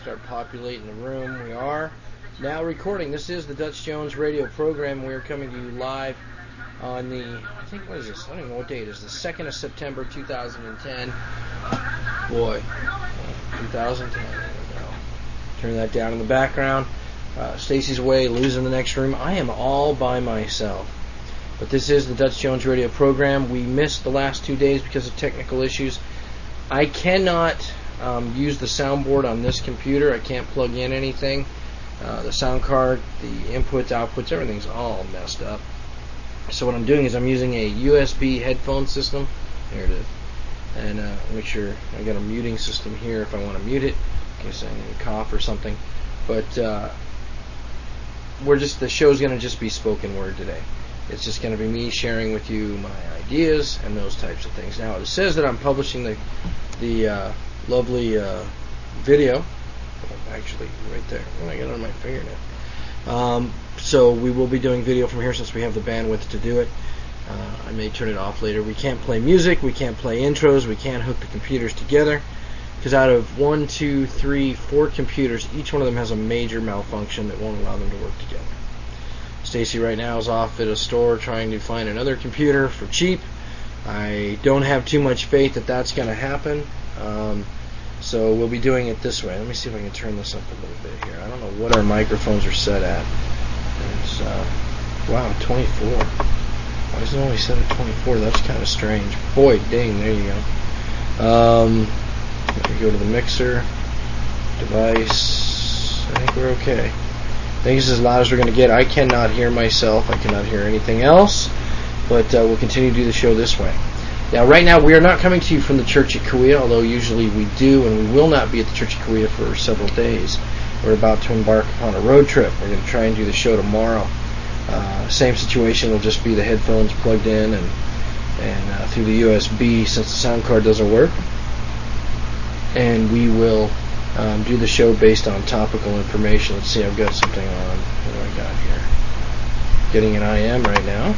Start populating the room. We are now recording. This is the Dutch Jones radio program. We are coming to you live on the, what is this? I don't even know what date it is. The 2nd of September, 2010. Boy, 2010. There we go. Turn that down in the background. Stacy's away, losing the next room. I am all by myself. But this is the Dutch Jones radio program. We missed the last 2 days because of technical issues. I cannot use the soundboard on this computer. I can't plug in anything. The sound card, the inputs, outputs, everything's all messed up. So what I'm doing is I'm using a USB headphone system. There it is. And make sure I got a muting system here if I want to mute it in case I need a cough or something. But the show's going to just be spoken word today. It's just going to be me sharing with you my ideas and those types of things. Now it says that I'm publishing the lovely video. Actually, right there. Oh, I got it on my finger now. So we will be doing video from here since we have the bandwidth to do it. I may turn it off later. We can't play music. We can't play intros. We can't hook the computers together. Because out of 4 computers, each one of them has a major malfunction that won't allow them to work together. Stacy right now is off at a store trying to find another computer for cheap. I don't have too much faith that that's going to happen. So we'll be doing it this way. Let me see if I can turn this up a little bit here. I don't know what our microphones are set at. It's, wow, 24. Why does it only set at 24? That's kind of strange. Boy, dang, there you go. Let me go to the mixer, device. I think we're okay. I think it's as loud as we're going to get. I cannot hear myself. I cannot hear anything else. But we'll continue to do the show this way. Now, right now, we are not coming to you from the church at Kauai, although usually we do, and we will not be at the church at Kauai for several days. We're about to embark upon a road trip. We're going to try and do the show tomorrow. Same situation will just be the headphones plugged in and through the USB since the sound card doesn't work. And we will do the show based on topical information. Let's see, I've got something on. What do I got here? Getting an IM right now.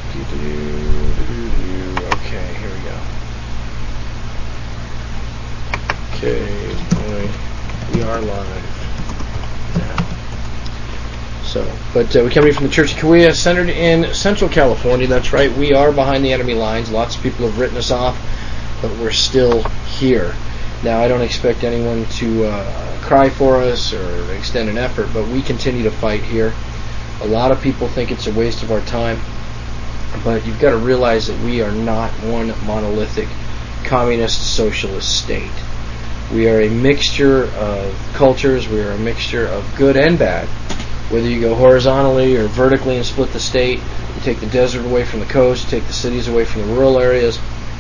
Okay, here we go. Okay, boy, we are live now. So, but we're coming from the Church of Kauai, centered in Central California. That's right, we are behind the enemy lines. Lots of people have written us off, but we're still here. Now, I don't expect anyone to cry for us or extend an effort, but we continue to fight here. A lot of people think it's a waste of our time, but you've got to realize that we are not one monolithic communist socialist state. We are a mixture of cultures. We are a mixture of good and bad. Whether you go horizontally or vertically and split the state, you take the desert away from the coast, you take the cities away from the rural areas,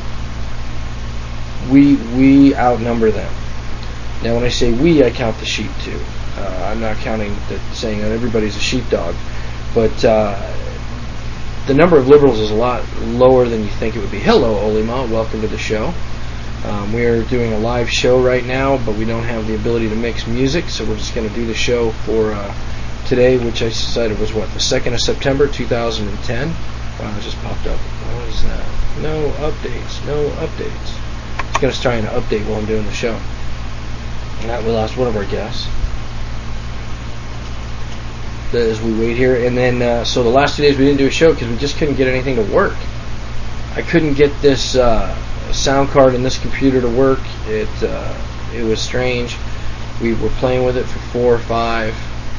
we outnumber them. Now, when I say we, I count the sheep too. I'm not counting saying that everybody's a sheepdog, but the number of liberals is a lot lower than you think it would be. Hello, Olima. Welcome to the show. We're doing a live show right now, but we don't have the ability to mix music, so we're just going to do the show for today, which I decided was, the 2nd of September, 2010. Wow, it just popped up. What is that? No updates. No updates. It's going to try and update while I'm doing the show. We lost one of our guests as we wait here, and then so the last 2 days we didn't do a show because we just couldn't get anything to work. I couldn't get this sound card in this computer to work. It was strange. We were playing with it for 4 or 5,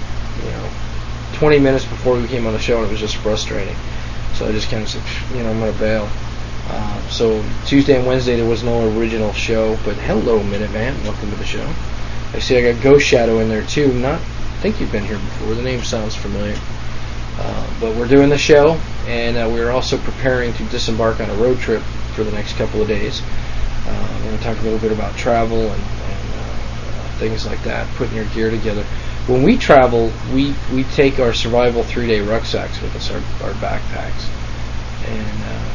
20 minutes before we came on the show, and it was just frustrating. So I just kind of said, I'm going to bail. So Tuesday and Wednesday there was no original show, but hello, Minuteman, welcome to the show. I see I got Ghost Shadow in there too. I think you've been here before. The name sounds familiar. But we're doing the show, and we're also preparing to disembark on a road trip for the next couple of days. We're going to talk a little bit about travel and things like that, putting your gear together. When we travel, we take our survival 3-day rucksacks with us, our backpacks, and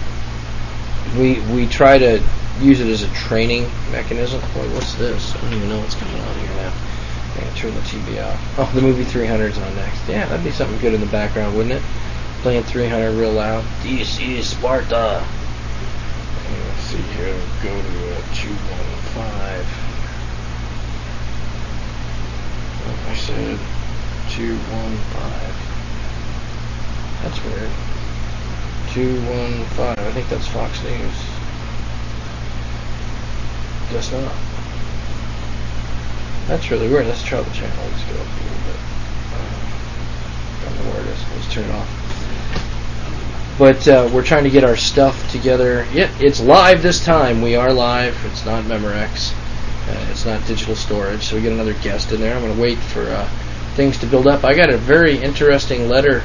we try to use it as a training mechanism. Boy, what's this? I don't even know what's going on here now. I'm going to turn the TV off. Oh, the movie 300's on next. Yeah, that'd be something good in the background, wouldn't it? Playing 300 real loud. This is Sparta. Let's see here. Go to 215. 215. That's weird. 215. I think that's Fox News. Guess not. That's really weird. Let's try the channel. Let's go up a little bit. I don't know where it is. Let's turn it off. But we're trying to get our stuff together. Yeah, it's live this time. We are live. It's not Memorex. It's not digital storage. So we get another guest in there. I'm going to wait for things to build up. I got a very interesting letter.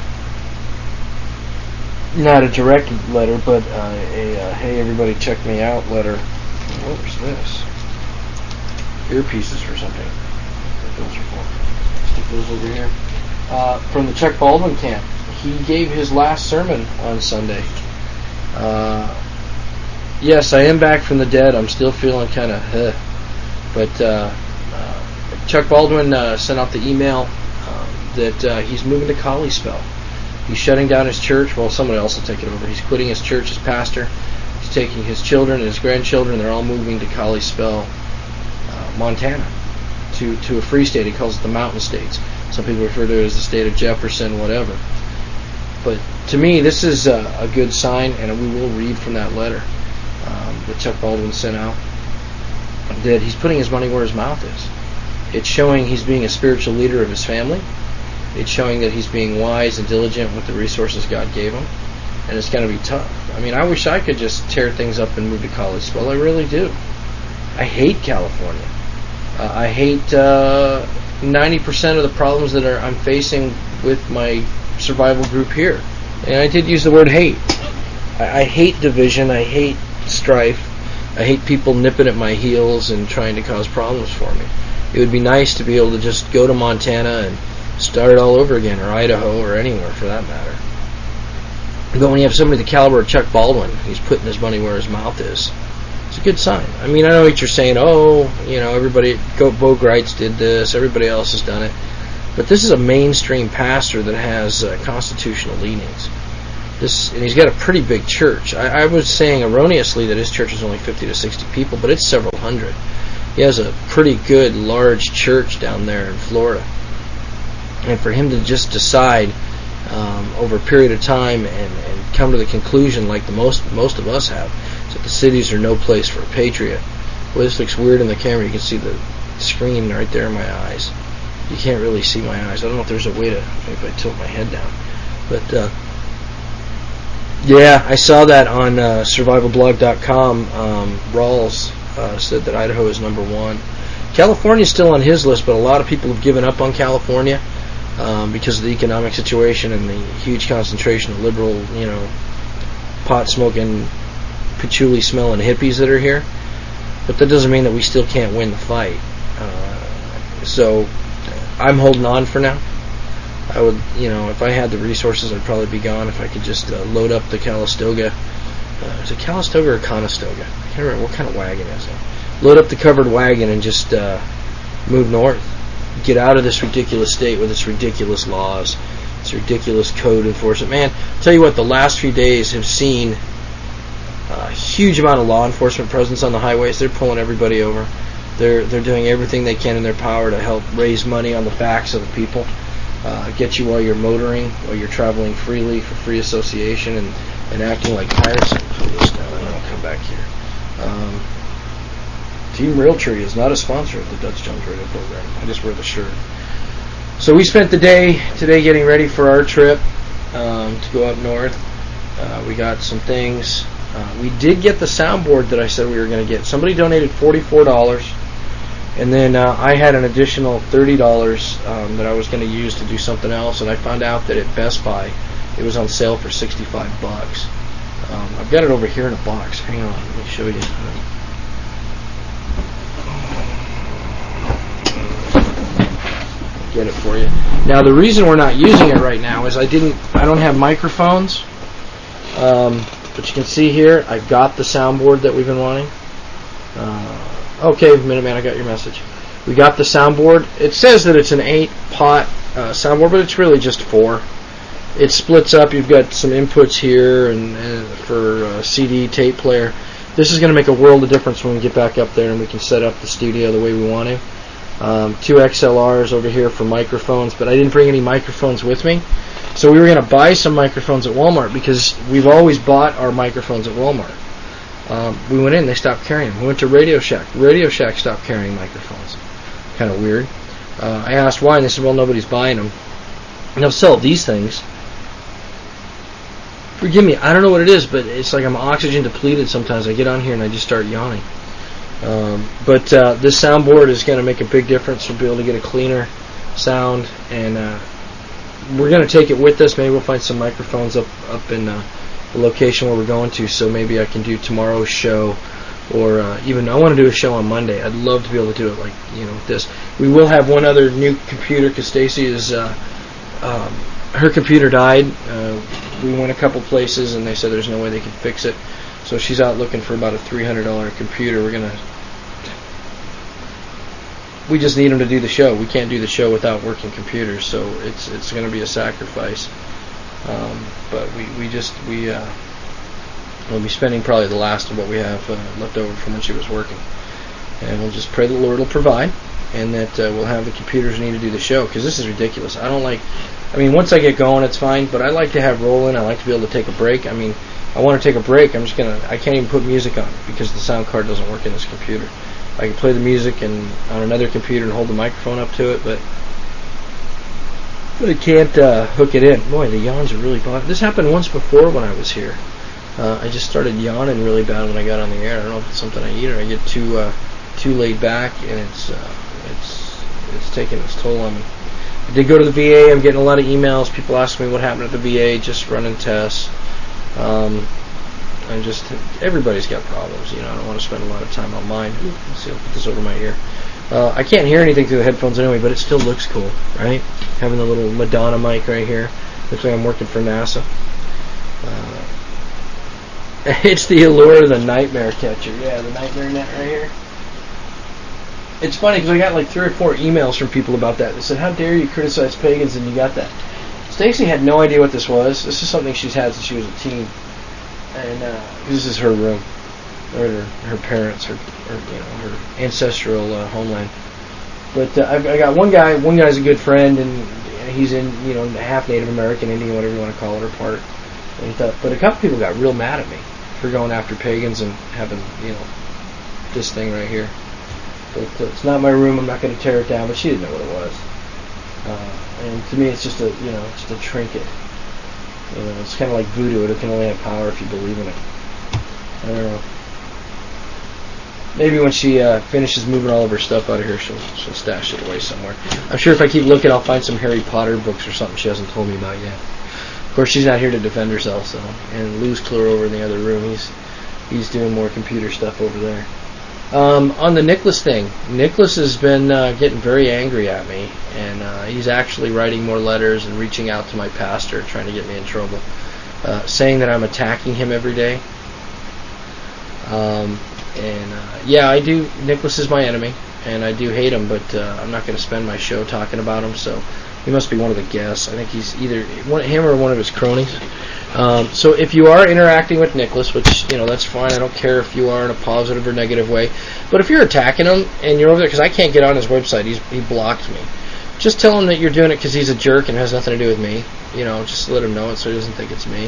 Not a direct letter, but a hey everybody check me out letter. What was this? Earpieces for something. What those are for? Stick those over here. From the Chuck Baldwin camp. He gave his last sermon on Sunday. Yes, I am back from the dead. I'm still feeling kind of But Chuck Baldwin sent out the email that he's moving to Kalispell. He's shutting down his church. Well, somebody else will take it over. He's quitting his church as pastor. He's taking his children and his grandchildren. They're all moving to Kalispell, Montana, to a free state. He calls it the Mountain States. Some people refer to it as the state of Jefferson, whatever. But to me, this is a good sign, and we will read from that letter that Chuck Baldwin sent out, that he's putting his money where his mouth is. It's showing he's being a spiritual leader of his family. It's showing that he's being wise and diligent with the resources God gave him. And it's going to be tough. I mean, I wish I could just tear things up and move to Kalispell. I really do. I hate California. I hate 90% of the problems that I'm facing with my survival group here. And I did use the word hate. I hate division. I hate strife. I hate people nipping at my heels and trying to cause problems for me. It would be nice to be able to just go to Montana and start all over again, or Idaho, or anywhere for that matter. But when you have somebody the caliber of Chuck Baldwin, he's putting his money where his mouth is. It's a good sign. I mean, I know what you're saying. Oh, everybody, Bo Greitz did this. Everybody else has done it. But this is a mainstream pastor that has constitutional leanings. And he's got a pretty big church. I was saying erroneously that his church is only 50 to 60 people, but it's several hundred. He has a pretty good, large church down there in Florida. And for him to just decide over a period of time and come to the conclusion, like most of us have, that the cities are no place for a patriot. Well, this looks weird in the camera. You can see the screen right there in my eyes. You can't really see my eyes. I don't know if there's a way to, maybe I tilt my head down. But yeah, I saw that on survivalblog.com. Rawls said that Idaho is number one. California's still on his list, but a lot of people have given up on California because of the economic situation and the huge concentration of liberal, pot-smoking, patchouli-smelling hippies that are here. But that doesn't mean that we still can't win the fight. So I'm holding on for now. I would, if I had the resources, I'd probably be gone if I could just load up the Calistoga. Is it Calistoga or Conestoga? I can't remember. What kind of wagon is it? Load up the covered wagon and just move north. Get out of this ridiculous state with its ridiculous laws, its ridiculous code enforcement. Man, I'll tell you what, the last few days have seen a huge amount of law enforcement presence on the highways. They're pulling everybody over. They're doing everything they can in their power to help raise money on the backs of the people. Get you while you're motoring, while you're traveling freely for free association, and acting like pirates. Pull this down and I'll come back here. Team Realtree is not a sponsor of the Dutch Jones Radio program. I just wear the shirt. So we spent the day today getting ready for our trip to go up north. We got some things. We did get the soundboard that I said we were going to get. Somebody donated $44. And then I had an additional $30 that I was going to use to do something else, and I found out that at Best Buy it was on sale for $65. I've got it over here in a box. Hang on, let me show you. Get it for you. Now the reason we're not using it right now is I don't have microphones, but you can see here I've got the soundboard that we've been wanting. Okay, Minuteman, I got your message. We got the soundboard. It says that it's an 8-pot soundboard, but it's really just 4. It splits up. You've got some inputs here and for CD tape player. This is going to make a world of difference when we get back up there and we can set up the studio the way we want to. 2 XLRs over here for microphones, but I didn't bring any microphones with me. So we were going to buy some microphones at Walmart because we've always bought our microphones at Walmart. We went in, they stopped carrying them. We went to Radio Shack. Radio Shack stopped carrying microphones. Kind of weird. I asked why, and they said, well, nobody's buying them. And they'll sell these things. Forgive me, I don't know what it is, but it's like I'm oxygen depleted sometimes. I get on here and I just start yawning. But this soundboard is going to make a big difference. We'll be able to get a cleaner sound, and we're going to take it with us. Maybe we'll find some microphones up in the location where we're going to, so maybe I can do tomorrow's show, or even I want to do a show on Monday. I'd love to be able to do it like, with this. We will have one other new computer because Stacy is her computer died. We went a couple places and they said there's no way they could fix it, so she's out looking for about a $300 computer. We just need them to do the show. We can't do the show without working computers, so it's going to be a sacrifice. But we'll be spending probably the last of what we have left over from when she was working, and we'll just pray the Lord will provide, and that we'll have the computers we need to do the show, because this is ridiculous. Once I get going, it's fine, but I like to have rolling. I like to be able to take a break. I want to take a break. I can't even put music on because the sound card doesn't work in this computer. I can play the music and on another computer and hold the microphone up to it, but I can't hook it in. Boy, the yawns are really bad. This happened once before when I was here. I just started yawning really bad when I got on the air. I don't know if it's something I eat or I get too laid back, and it's taking its toll on me. I did go to the VA. I'm getting a lot of emails. People ask me what happened at the VA. Just running tests. Everybody's got problems. I don't want to spend a lot of time on mine. Let's see, I'll put this over my ear. I can't hear anything through the headphones anyway, but it still looks cool, right? Having the little Madonna mic right here. Looks like I'm working for NASA. It's the allure of the nightmare catcher. Yeah, the nightmare net right here. It's funny because I got like 3 or 4 emails from people about that. They said, how dare you criticize pagans, and you got that. Stacy had no idea what this was. This is something she's had since she was a teen. And this is her room, or her parents, her ancestral homeland. But I got one guy. One guy's a good friend, and he's in half Native American, Indian, whatever you want to call it, or part. And but a couple people got real mad at me for going after pagans and having this thing right here. But it's not my room. I'm not going to tear it down. But she didn't know what it was. And to me, it's just a trinket. It's kind of like voodoo. It can only have power if you believe in it. I don't know. Maybe when she finishes moving all of her stuff out of here, she'll stash it away somewhere. I'm sure if I keep looking, I'll find some Harry Potter books or something she hasn't told me about yet. Of course, she's not here to defend herself, so. And Lou's clear over in the other room. He's doing more computer stuff over there. On the Nicholas thing, Nicholas has been getting very angry at me, and he's actually writing more letters and reaching out to my pastor, trying to get me in trouble, saying that I'm attacking him every day. Yeah, I do. Nicholas is my enemy, and I do hate him, but I'm not going to spend my show talking about him, so he must be one of the guests. I think he's either him or one of his cronies. So if you are interacting with Nicholas, which, that's fine. I don't care if you are in a positive or negative way. But if you're attacking him and you're over there, because I can't get on his website, he blocked me. Just tell him that you're doing it because he's a jerk and has nothing to do with me. Just let him know it so he doesn't think it's me.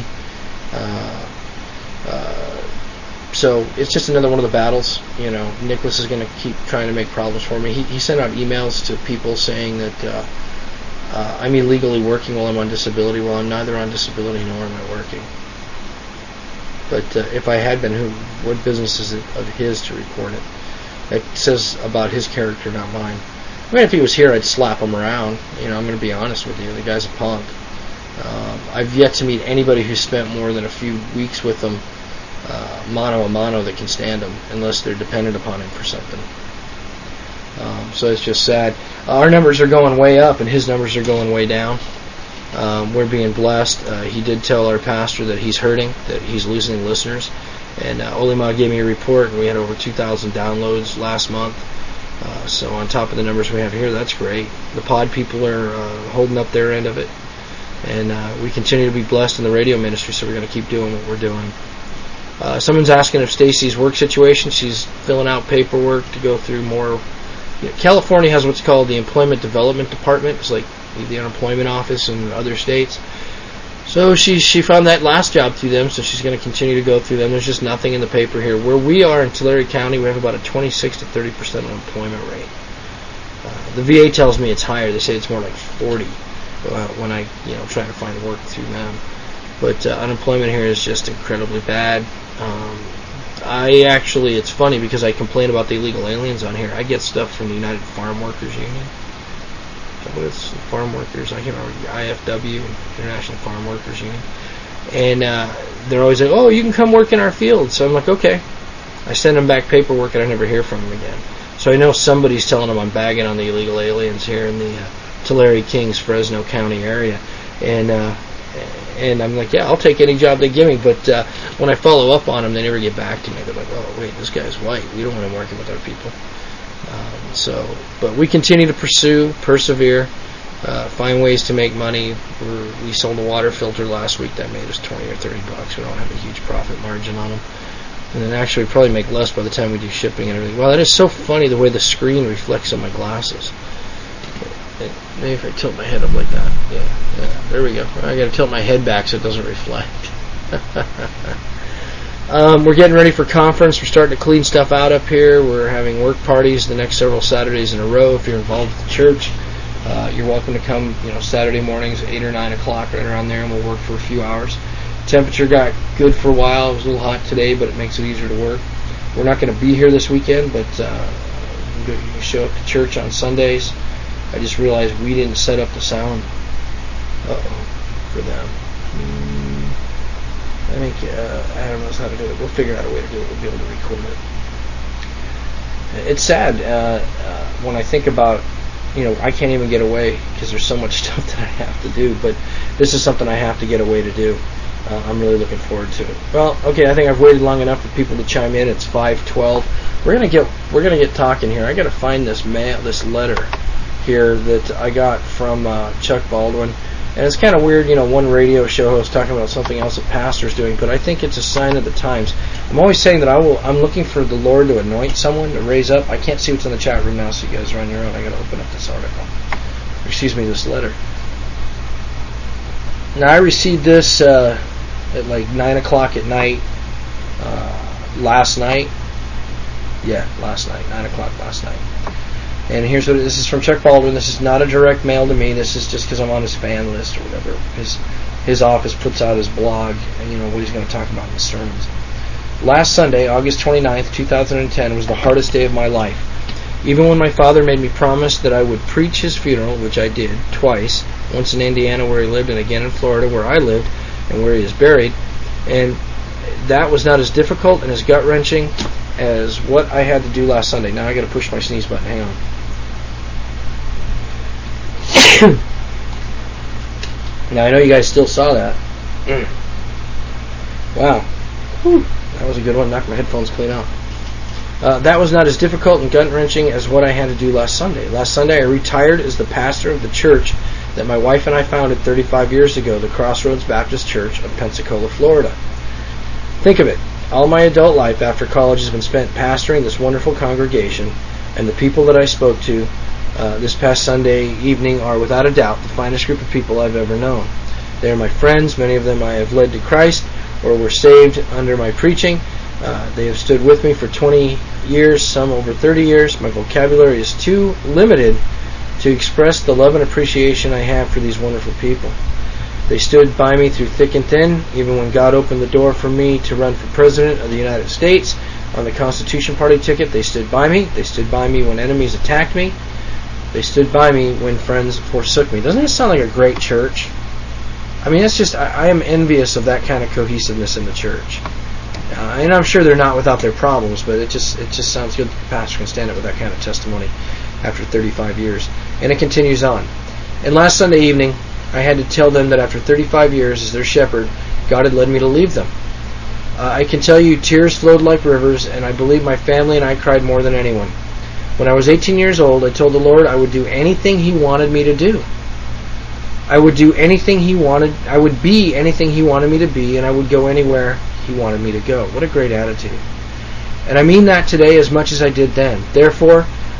So it's just another one of the battles. Nicholas is going to keep trying to make problems for me. He sent out emails to people saying that I'm illegally working while I'm on disability. Well, I'm neither on disability nor am I working. But if I had been, what business is it of his to report it? It says about his character, not mine. If he was here, I'd slap him around. I'm going to be honest with you. The guy's a punk. I've yet to meet anybody who's spent more than a few weeks with him, mano a mano, that can stand him, unless they're dependent upon him for something. So it's just sad. Our numbers are going way up, and his numbers are going way down. We're being blessed. He did tell our pastor that he's hurting, that he's losing listeners. And Olima gave me a report, and we had over 2,000 downloads last month. So on top of the numbers we have here, that's great. The pod people are holding up their end of it. And we continue to be blessed in the radio ministry, so we're going to keep doing what we're doing. Someone's asking if Stacy's work situation, she's filling out paperwork to go through more, California has what's called the Employment Development Department. It's like the unemployment office in other states. So she found that last job through them, so she's going to continue to go through them. There's just nothing in the paper here. Where we are in Tulare County, we have about a 26 to 30% unemployment rate. The VA tells me it's higher. They say it's more like 40 when I try to find work through them. But unemployment here is just incredibly bad. It's funny because I complain about the illegal aliens on here. I get stuff from the United Farm Workers Union. What is farm workers? I can't remember. IFW, International Farm Workers Union. And they're always like, oh, you can come work in our field. So I'm like, okay. I send them back paperwork and I never hear from them again. So I know somebody's telling them I'm bagging on the illegal aliens here in the Tulare, Kings, Fresno County area. And I'm like, yeah, I'll take any job they give me. But when I follow up on them, they never get back to me. They're like, oh, wait, this guy's white. We don't want him working with our people. But we continue to persevere, find ways to make money. We sold a water filter last week that made us $20 or $30. We don't have a huge profit margin on them. And then actually we probably make less by the time we do shipping and everything. Well, that is so funny the way the screen reflects on my glasses. Maybe if I tilt my head up like that. Yeah, there we go. I got to tilt my head back so it doesn't reflect. We're getting ready for conference. We're starting to clean stuff out up here. We're having work parties the next several Saturdays in a row. If you're involved with the church, you're welcome to come. Saturday mornings, 8 or 9 o'clock, right around there, and we'll work for a few hours. Temperature got good for a while. It was a little hot today, but it makes it easier to work. We're not going to be here this weekend, but you can show up to church on Sundays. I just realized we didn't set up the sound for them. I think Adam knows how to do it. We'll figure out a way to do it. We'll be able to record it. It's sad when I think about, I can't even get away because there's so much stuff that I have to do. But this is something I have to get away to do. I'm really looking forward to it. Well, okay, I think I've waited long enough for people to chime in. It's 5:12. We're gonna get talking here. I got to find this letter here that I got from Chuck Baldwin. And it's kind of weird, one radio show host talking about something else a pastor's doing, but I think it's a sign of the times. I'm always saying that I'm looking for the Lord to anoint someone, to raise up. I can't see what's in the chat room now, so you guys are on your own. I got to open up this article. This letter. Now, I received this at like 9 o'clock at night last night. Yeah, last night, 9 o'clock last night. And here's what this is from Chuck Baldwin. This is not a direct mail to me. This is just because I'm on his fan list or whatever. His office puts out his blog and what he's going to talk about in his sermons. Last Sunday, August 29th, 2010, was the hardest day of my life. Even when my father made me promise that I would preach his funeral, which I did twice, once in Indiana where he lived and again in Florida where I lived and where he is buried, and that was not as difficult and as gut-wrenching as what I had to do last Sunday. Now I got to push my sneeze button. Hang on. Now I know you guys still saw that. Wow. Whew. That was a good one. Knocked my headphones clean out. That was not as difficult and gut-wrenching as what I had to do last Sunday. Last Sunday I retired as the pastor of the church that my wife and I founded 35 years ago, the Crossroads Baptist Church of Pensacola, Florida. Think of it. All my adult life after college has been spent pastoring this wonderful congregation, and the people that I spoke to this past Sunday evening are without a doubt the finest group of people I've ever known. They are my friends. Many of them I have led to Christ or were saved under my preaching. They have stood with me for 20 years, some over 30 years. My vocabulary is too limited to express the love and appreciation I have for these wonderful people. They stood by me through thick and thin, even when God opened the door for me to run for President of the United States on the Constitution Party ticket. They stood by me. They stood by me when enemies attacked me. They stood by me when friends forsook me. Doesn't that sound like a great church? I mean, it's just, I am envious of that kind of cohesiveness in the church. And I'm sure they're not without their problems, but it just sounds good that the pastor can stand up with that kind of testimony after 35 years. And it continues on. And last Sunday evening, I had to tell them that after 35 years as their shepherd, God had led me to leave them. I can tell you tears flowed like rivers, and I believe my family and I cried more than anyone. When I was 18 years old, I told the Lord I would do anything He wanted me to do. I would do anything He wanted. I would be anything He wanted me to be, and I would go anywhere He wanted me to go. What a great attitude. And I mean that today as much as I did then. Therefore,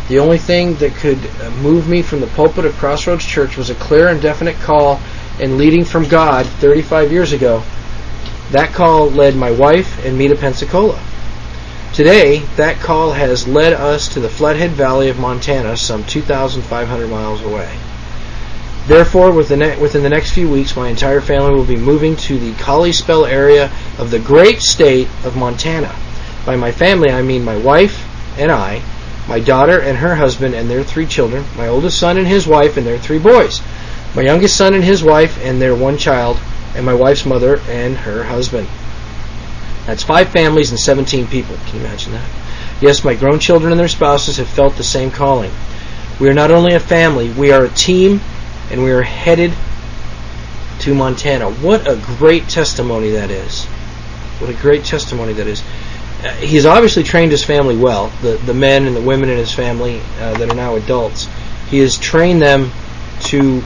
The only thing that could move me from the pulpit of Crossroads Church was a clear and definite call and leading from God 35 years ago. That call led my wife and me to Pensacola. Today, that call has led us to the Flathead Valley of Montana, some 2,500 miles away. Therefore, within the next few weeks, my entire family will be moving to the Kalispell area of the great state of Montana. By my family, I mean my wife and I, my daughter and her husband and their 3 children, my oldest son and his wife and their 3 boys, my youngest son and his wife and their 1 child, and my wife's mother and her husband. That's 5 families and 17 people. Can you imagine that? Yes, my grown children and their spouses have felt the same calling. We are not only a family, we are a team, and we are headed to Montana. What a great testimony that is. What a great testimony that is. He's obviously trained his family well, the men and the women in his family that are now adults. He has trained them to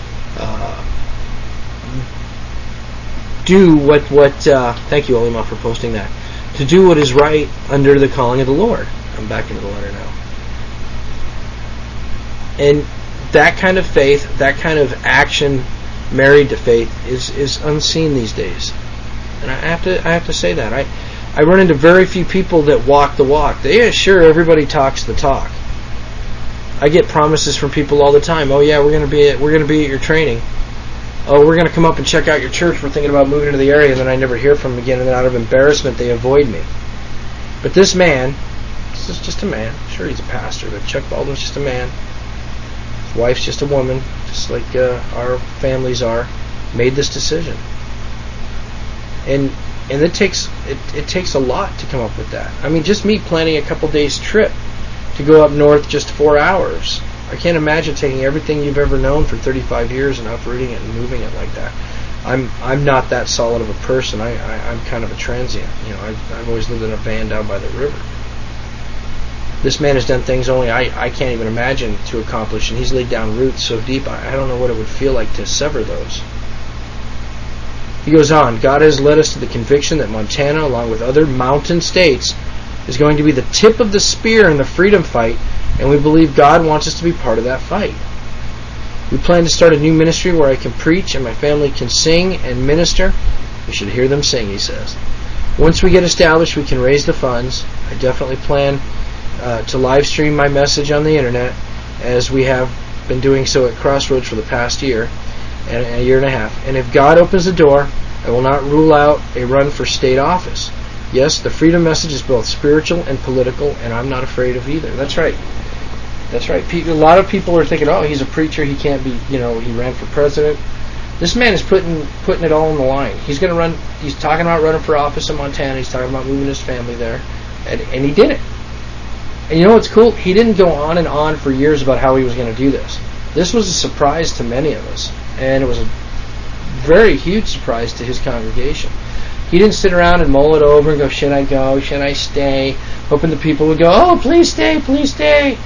do what thank you, Olima, for posting that. To do what is right under the calling of the Lord. I'm back into the letter now. And that kind of faith, that kind of action married to faith is unseen these days. And I have to say that. I run into very few people that walk the walk. Sure, everybody talks the talk. I get promises from people all the time. Oh yeah, we're going to be at your training. Oh, we're going to come up and check out your church. We're thinking about moving to the area, and then I never hear from them again, and then out of embarrassment they avoid me. But this is just a man. Sure, he's a pastor, but Chuck Baldwin's just a man. His wife's just a woman, just like our families are. Made this decision, and it takes a lot to come up with that. I mean, just me planning a couple days trip to go up north just 4 hours. I can't imagine taking everything you've ever known for 35 years and uprooting it and moving it like that. I'm not that solid of a person. I'm kind of a transient. I've always lived in a van down by the river. This man has done things only I can't even imagine to accomplish, and he's laid down roots so deep I don't know what it would feel like to sever those. He goes on, God has led us to the conviction that Montana, along with other mountain states, is going to be the tip of the spear in the freedom fight, and we believe God wants us to be part of that fight. We plan to start a new ministry where I can preach and my family can sing and minister. You should hear them sing, he says. Once we get established, we can raise the funds. I definitely plan to live stream my message on the internet, as we have been doing so at Crossroads for the past year and a year and a half. And if God opens the door, I will not rule out a run for state office. Yes, the freedom message is both spiritual and political, and I'm not afraid of either. That's right. That's right. A lot of people are thinking, oh, he's a preacher, he can't be, he ran for president. This man is putting it all on the line. He's going to run. He's talking about running for office in Montana. He's talking about moving his family there, and he did it. And you know what's cool? He didn't go on and on for years about how he was going to do this. This was a surprise to many of us, and it was a very huge surprise to his congregation. He didn't sit around and mull it over and go, should I go? Should I stay? Hoping the people would go, oh, please stay, please stay.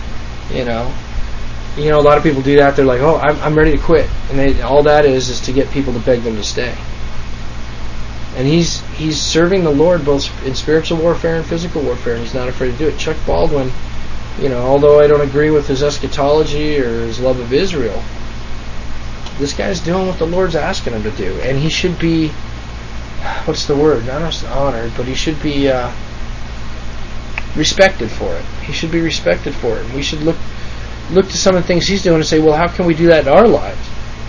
A lot of people do that. They're like, oh, I'm ready to quit. And all that is to get people to beg them to stay. And he's serving the Lord both in spiritual warfare and physical warfare, and he's not afraid to do it. Chuck Baldwin, although I don't agree with his eschatology or his love of Israel, this guy's doing what the Lord's asking him to do. And he should be, what's the word? Not just honored, but he should be respected for it. He should be respected for it. And we should look to some of the things he's doing and say, well, how can we do that in our lives?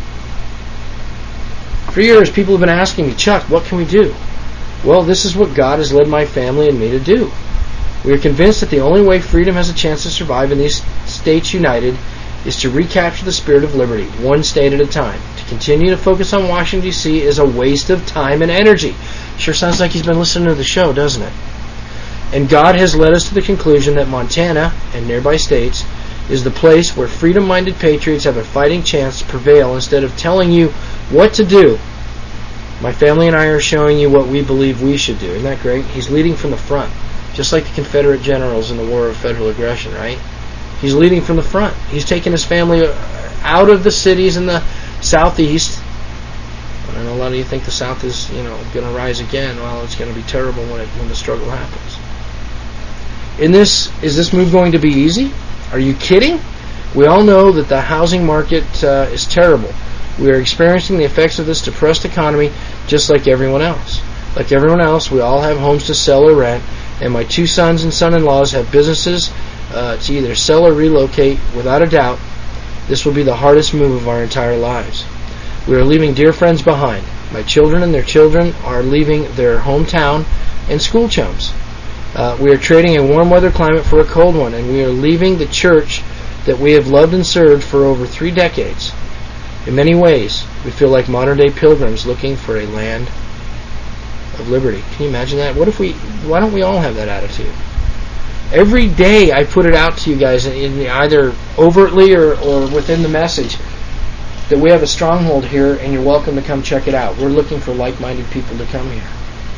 For years, people have been asking me, Chuck, what can we do? Well, this is what God has led my family and me to do. We are convinced that the only way freedom has a chance to survive in these states united is to recapture the spirit of liberty, one state at a time. To continue to focus on Washington, D.C. is a waste of time and energy. Sure sounds like he's been listening to the show, doesn't it? And God has led us to the conclusion that Montana and nearby states is the place where freedom-minded patriots have a fighting chance to prevail instead of telling you what to do. My family and I are showing you what we believe we should do. Isn't that great? He's leading from the front, just like the Confederate generals in the War of Federal Aggression, right? He's leading from the front. He's taking his family out of the cities in the southeast. I know a lot of you think the South is, going to rise again. Well, it's going to be terrible when the struggle happens. Is this move going to be easy? Are you kidding? We all know that the housing market is terrible. We are experiencing the effects of this depressed economy just like everyone else. Like everyone else, we all have homes to sell or rent, and my 2 sons and son-in-laws have businesses to either sell or relocate. Without a doubt, this will be the hardest move of our entire lives. We are leaving dear friends behind. My children and their children are leaving their hometown and school chums. We are trading a warm weather climate for a cold one, and we are leaving the church that we have loved and served for over 3 decades. In many ways, we feel like modern-day pilgrims looking for a land of liberty. Can you imagine that? Why don't we all have that attitude? Every day I put it out to you guys, in either overtly or within the message, that we have a stronghold here, and you're welcome to come check it out. We're looking for like-minded people to come here.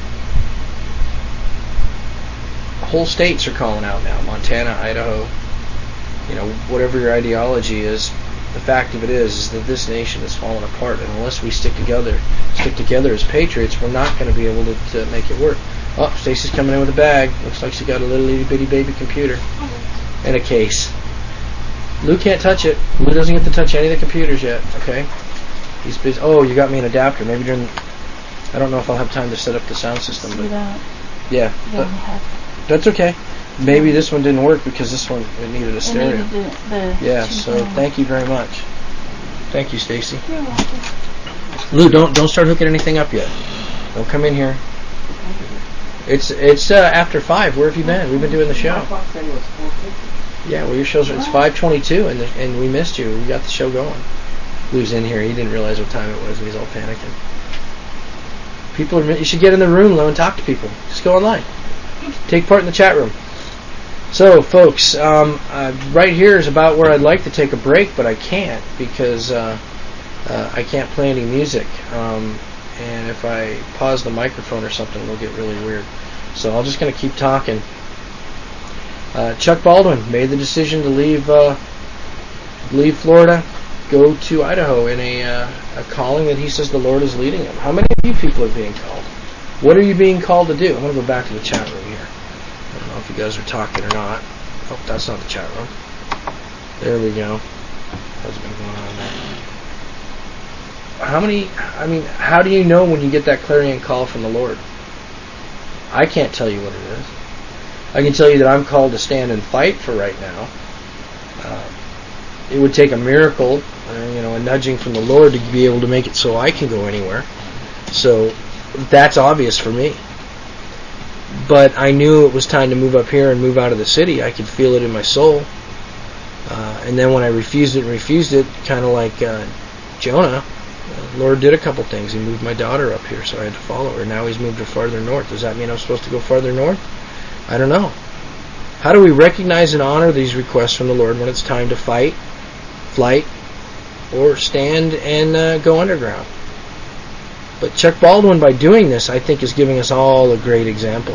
Whole states are calling out now. Montana, Idaho, whatever your ideology is, the fact of it is that this nation is falling apart, and unless we stick together as patriots, we're not going to be able to make it work. Oh, Stacy's coming in with a bag. Looks like she got a little itty bitty baby computer and a case. Lou can't touch it. Lou doesn't get to touch any of the computers yet. Okay, he's busy. Oh, you got me an adapter. Maybe I don't know if I'll have time to set up the sound system. But yeah, that's okay. Maybe this one didn't work because this one it needed a stereo. Yeah, so thank you very much. Thank you, Stacy. You're welcome. Lou, don't start hooking anything up yet. Don't come in here. It's after 5. Where have you been? We've been doing the show. Yeah, well, your show's it's 5:22, and we missed you. We got the show going. Lou's in here. He didn't realize what time it was, and he's all panicking. You should get in the room, Lou, and talk to people. Just go online. Take part in the chat room. So, folks, right here is about where I'd like to take a break, but I can't because I can't play any music. And if I pause the microphone or something, it'll get really weird. So I'm just going to keep talking. Chuck Baldwin made the decision to leave Florida, go to Idaho in a calling that he says the Lord is leading him. How many of you people are being called? What are you being called to do? I'm going to go back to the chat room here. I don't know if you guys are talking or not. Oh, that's not the chat room. There we go. What's been going on there? How do you know when you get that clarion call from the Lord? I can't tell you what it is. I can tell you that I'm called to stand and fight for right now. It would take a miracle, a nudging from the Lord to be able to make it so I can go anywhere. So that's obvious for me. But I knew it was time to move up here and move out of the city. I could feel it in my soul. And then when I refused it, kind of like Jonah, the Lord did a couple things. He moved my daughter up here, so I had to follow her. Now he's moved her farther north. Does that mean I'm supposed to go farther north? I don't know. How do we recognize and honor these requests from the Lord when it's time to fight, flight, or stand and go underground? But Chuck Baldwin, by doing this, I think is giving us all a great example.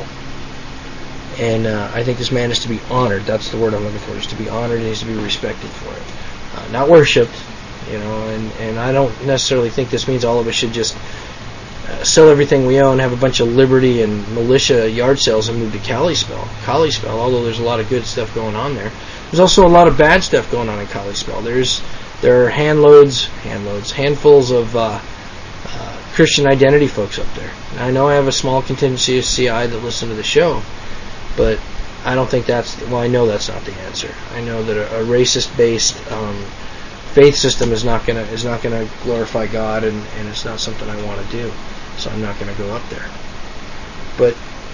And I think this man is to be honored. That's the word I'm looking for, is to be honored, and he's to be respected for it. Not worshipped, and I don't necessarily think this means all of us should just sell everything we own, have a bunch of Liberty and militia yard sales and move to Kalispell, although there's a lot of good stuff going on there. There's also a lot of bad stuff going on in Kalispell. There are handfuls of Christian identity folks up there. And I know I have a small contingency of CI that listen to the show, but I don't think I know that's not the answer. I know that a racist-based faith system is not gonna glorify God, and it's not something I want to do. So I'm not going to go up there. But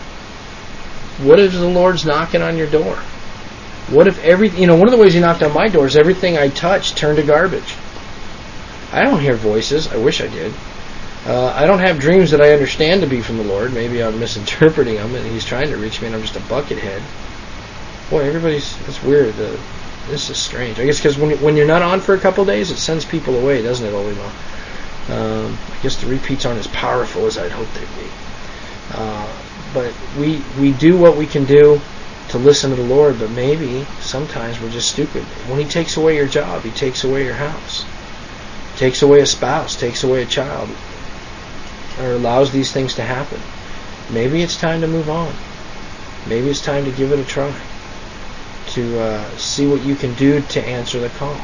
what if the Lord's knocking on your door? What if one of the ways He knocked on my door is everything I touched turned to garbage. I don't hear voices. I wish I did. I don't have dreams that I understand to be from the Lord. Maybe I'm misinterpreting them, and He's trying to reach me, and I'm just a buckethead. Boy, it's weird. This is strange. I guess because when you're not on for a couple days, it sends people away, doesn't it, Olima? I guess the repeats aren't as powerful as I'd hoped they'd be. But we do what we can do to listen to the Lord, but maybe sometimes we're just stupid. When He takes away your job, He takes away your house, takes away a spouse, takes away a child, or allows these things to happen. Maybe it's time to move on. Maybe it's time to give it a try. see what you can do to answer the call.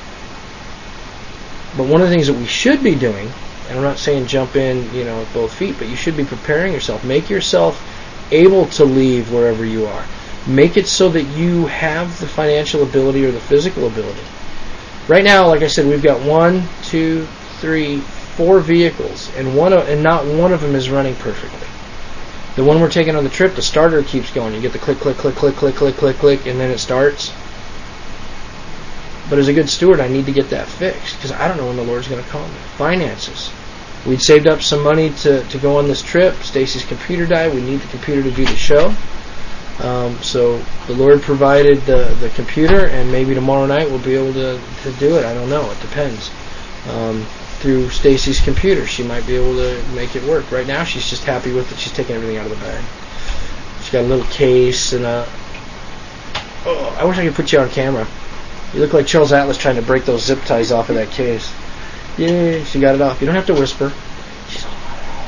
But one of the things that we should be doing, and I'm not saying jump in, with both feet, but you should be preparing yourself. Make yourself able to leave wherever you are. Make it so that you have the financial ability or the physical ability. Right now, like I said, we've got 1, 2, 3, 4 vehicles, and not one of them is running perfectly. The one we're taking on the trip, the starter keeps going. You get the click, click, click, click, click, click, click, click, and then it starts. But as a good steward, I need to get that fixed because I don't know when the Lord's going to call me. Finances. We'd saved up some money to go on this trip. Stacy's computer died. We need the computer to do the show. So the Lord provided the computer, and maybe tomorrow night we'll be able to do it. I don't know. It depends. Through Stacy's computer, she might be able to make it work. Right now, she's just happy with it. She's taking everything out of the bag. She's got a little case and a... Oh, I wish I could put you on camera. You look like Charles Atlas trying to break those zip ties off of that case. Yeah, she got it off. You don't have to whisper. She's all...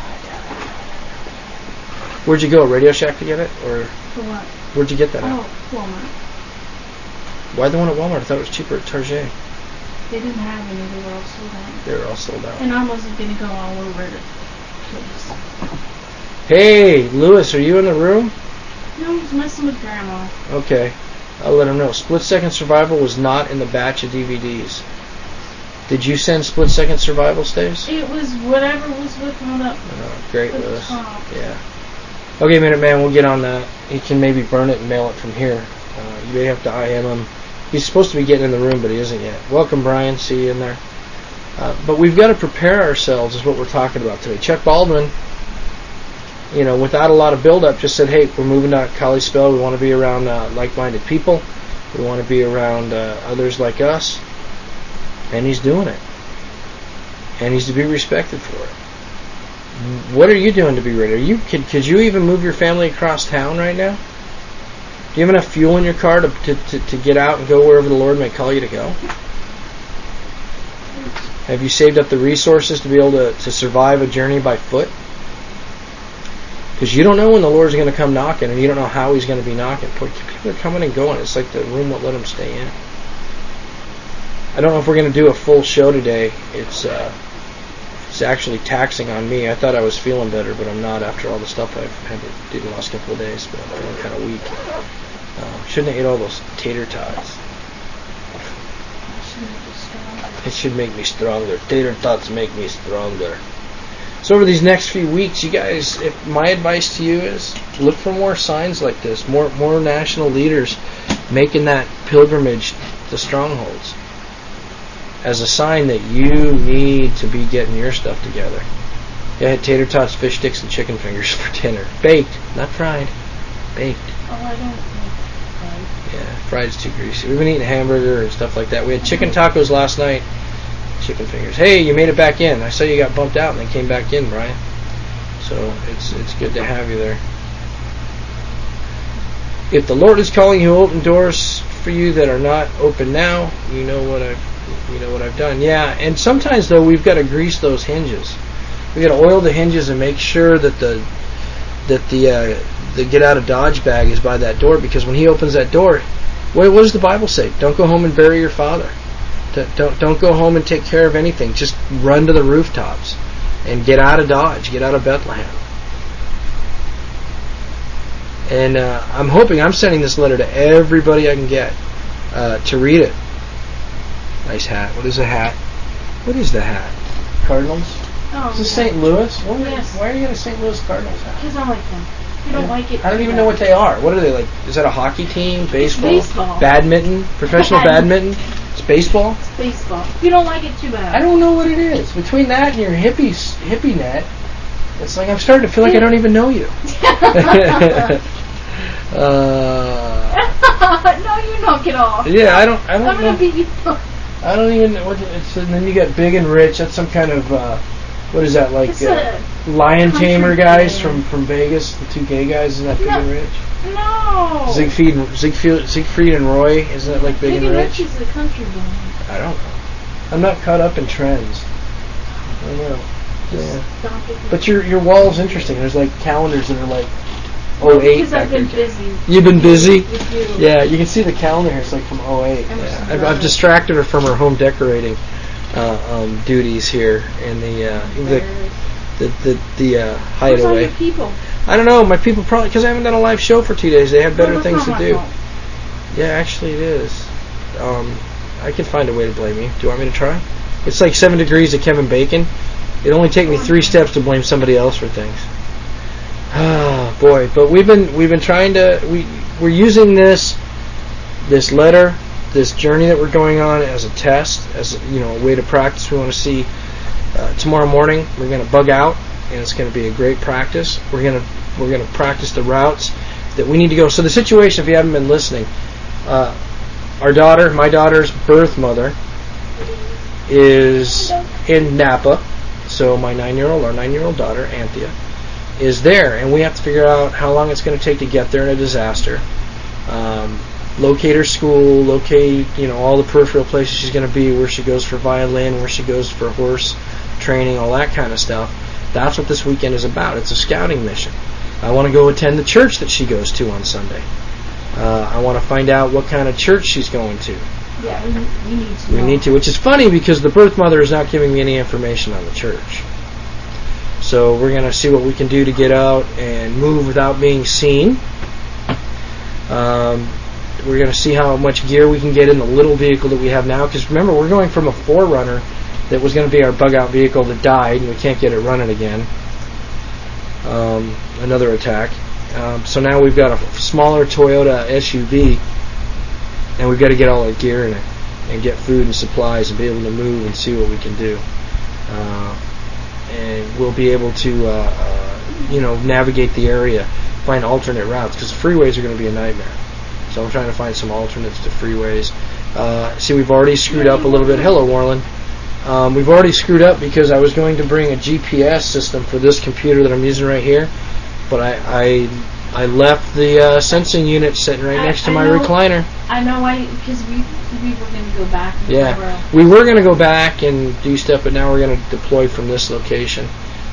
Where'd you go? Radio Shack to get it? Or for what? Where'd you get that at? Walmart. Why the one at Walmart? I thought it was cheaper at Target. They didn't have any. They were all sold out. They were all sold out. And I wasn't going to go all over the place. Hey, Lewis, are you in the room? No, I was messing with Grandma. Okay. I'll let him know. Split Second Survival was not in the batch of DVDs. Did you send Split Second Survival, Stace? It was whatever was whipping it up. Oh, great, Lewis. Yeah. Okay, Minute Man, we'll get on that. He can maybe burn it and mail it from here. You may have to IM him. He's supposed to be getting in the room, but he isn't yet. Welcome, Brian. See you in there. But we've got to prepare ourselves, is what we're talking about today. Chuck Baldwin, without a lot of build-up, just said, hey, we're moving to Kalispell. We want to be around like-minded people. We want to be around others like us. And he's doing it. And he's to be respected for it. What are you doing to be ready? Could you even move your family across town right now? Do you have enough fuel in your car to get out and go wherever the Lord may call you to go? Have you saved up the resources to be able to survive a journey by foot? Because you don't know when the Lord's going to come knocking, and you don't know how He's going to be knocking. People are coming and going. It's like the room won't let them stay in. I don't know if we're going to do a full show today. It's actually taxing on me. I thought I was feeling better, but I'm not after all the stuff I've had to do the last couple of days. But I'm feeling kind of weak. Shouldn't have ate all those tater tots. It should make me stronger. Tater tots make me stronger. So over these next few weeks, you guys, my advice to you is look for more signs like this, more national leaders making that pilgrimage to strongholds as a sign that you need to be getting your stuff together. Yeah, I had tater tots, fish sticks, and chicken fingers for dinner. Baked, not fried. Baked. Oh, I don't like fried. Yeah, fried's too greasy. We've been eating hamburger and stuff like that. We had chicken tacos last night. Chicken fingers. Hey, you made it back in. I saw you got bumped out and then came back in, Brian. So it's good to have you there. If the Lord is calling you, open doors for you that are not open now. You know what I've done. Yeah, and sometimes though we've got to grease those hinges. We got to oil the hinges and make sure that the get out of Dodge bag is by that door, because when He opens that door, what does the Bible say? Don't go home and bury your father. Don't go home and take care of anything. Just run to the rooftops and get out of Dodge. Get out of Bethlehem. And I'm sending this letter to everybody I can get to read it. Nice hat. What is a hat? What is the hat? Cardinals? Oh, is this St. Louis? Yes. Why are you getting a St. Louis Cardinals hat? Because I like them. You don't like it? I don't even know what they are. What are they like? Is that a hockey team? Baseball? Baseball. Badminton? Professional badminton? It's baseball? It's baseball. You don't like it too bad. I don't know what it is. Between that and your hippie net, it's like I'm starting to feel like I don't even know you. No, you knock it off. Yeah, I don't I'm know. gonna beat you. I don't even know what it's. And then you got Big and Rich. That's some kind of what is that, like lion tamer guys from Vegas? The two gay guys, isn't that Big and Rich? No. Siegfried and Roy, isn't that like Big and Rich? Big and Rich is a country band. I don't know. I'm not caught up in trends. I don't know. Yeah. But your wall's interesting. There's like calendars that are like 08 Because back I've been there. busy. You've been busy? With you. Yeah, you can see the calendar here. It's like from 08. Emerson Yeah. I've Brothers. distracted her from her home decorating duties here in the Where's all hideaway. your people? I don't know. My people probably, because I haven't done a live show for 2 days. They have better Well, things that's to not my do. fault. Yeah, actually it is. I can find a way to blame you. Do you want me to try? It's like 7 degrees of Kevin Bacon. It only take me 3 steps to blame somebody else for things. Ah, boy. But we've been trying to, we're using this letter, this journey that we're going on as a test, as a way to practice. We want to see tomorrow morning we're going to bug out, and it's going to be a great practice. We're going to practice the routes that we need to go. So the situation, if you haven't been listening, my daughter's birth mother is in Napa. So our 9-year-old daughter, Anthea, is there, and we have to figure out how long it's going to take to get there in a disaster. Locate her school, locate all the peripheral places she's going to be, where she goes for violin, where she goes for horse training, all that kind of stuff. That's what this weekend is about. It's a scouting mission. I want to go attend the church that she goes to on Sunday. I want to find out what kind of church she's going to. Yeah, we need to. We need to, which is funny because the birth mother is not giving me any information on the church. So we're going to see what we can do to get out and move without being seen. We're going to see how much gear we can get in the little vehicle that we have now. Because remember, we're going from a 4Runner that was going to be our bug-out vehicle that died, and we can't get it running again. Another attack. So now we've got a smaller Toyota SUV, and we've got to get all our gear in it and get food and supplies and be able to move and see what we can do. And we'll be able to, navigate the area, find alternate routes, because the freeways are going to be a nightmare. So I'm trying to find some alternates to freeways. See, we've already screwed up a little bit. Hello, Warland. We've already screwed up because I was going to bring a GPS system for this computer that I'm using right here, but I left the sensing unit sitting right next to my recliner. I know why, because we were going to go back. Yeah, we were going to go back and do stuff, but now we're going to deploy from this location.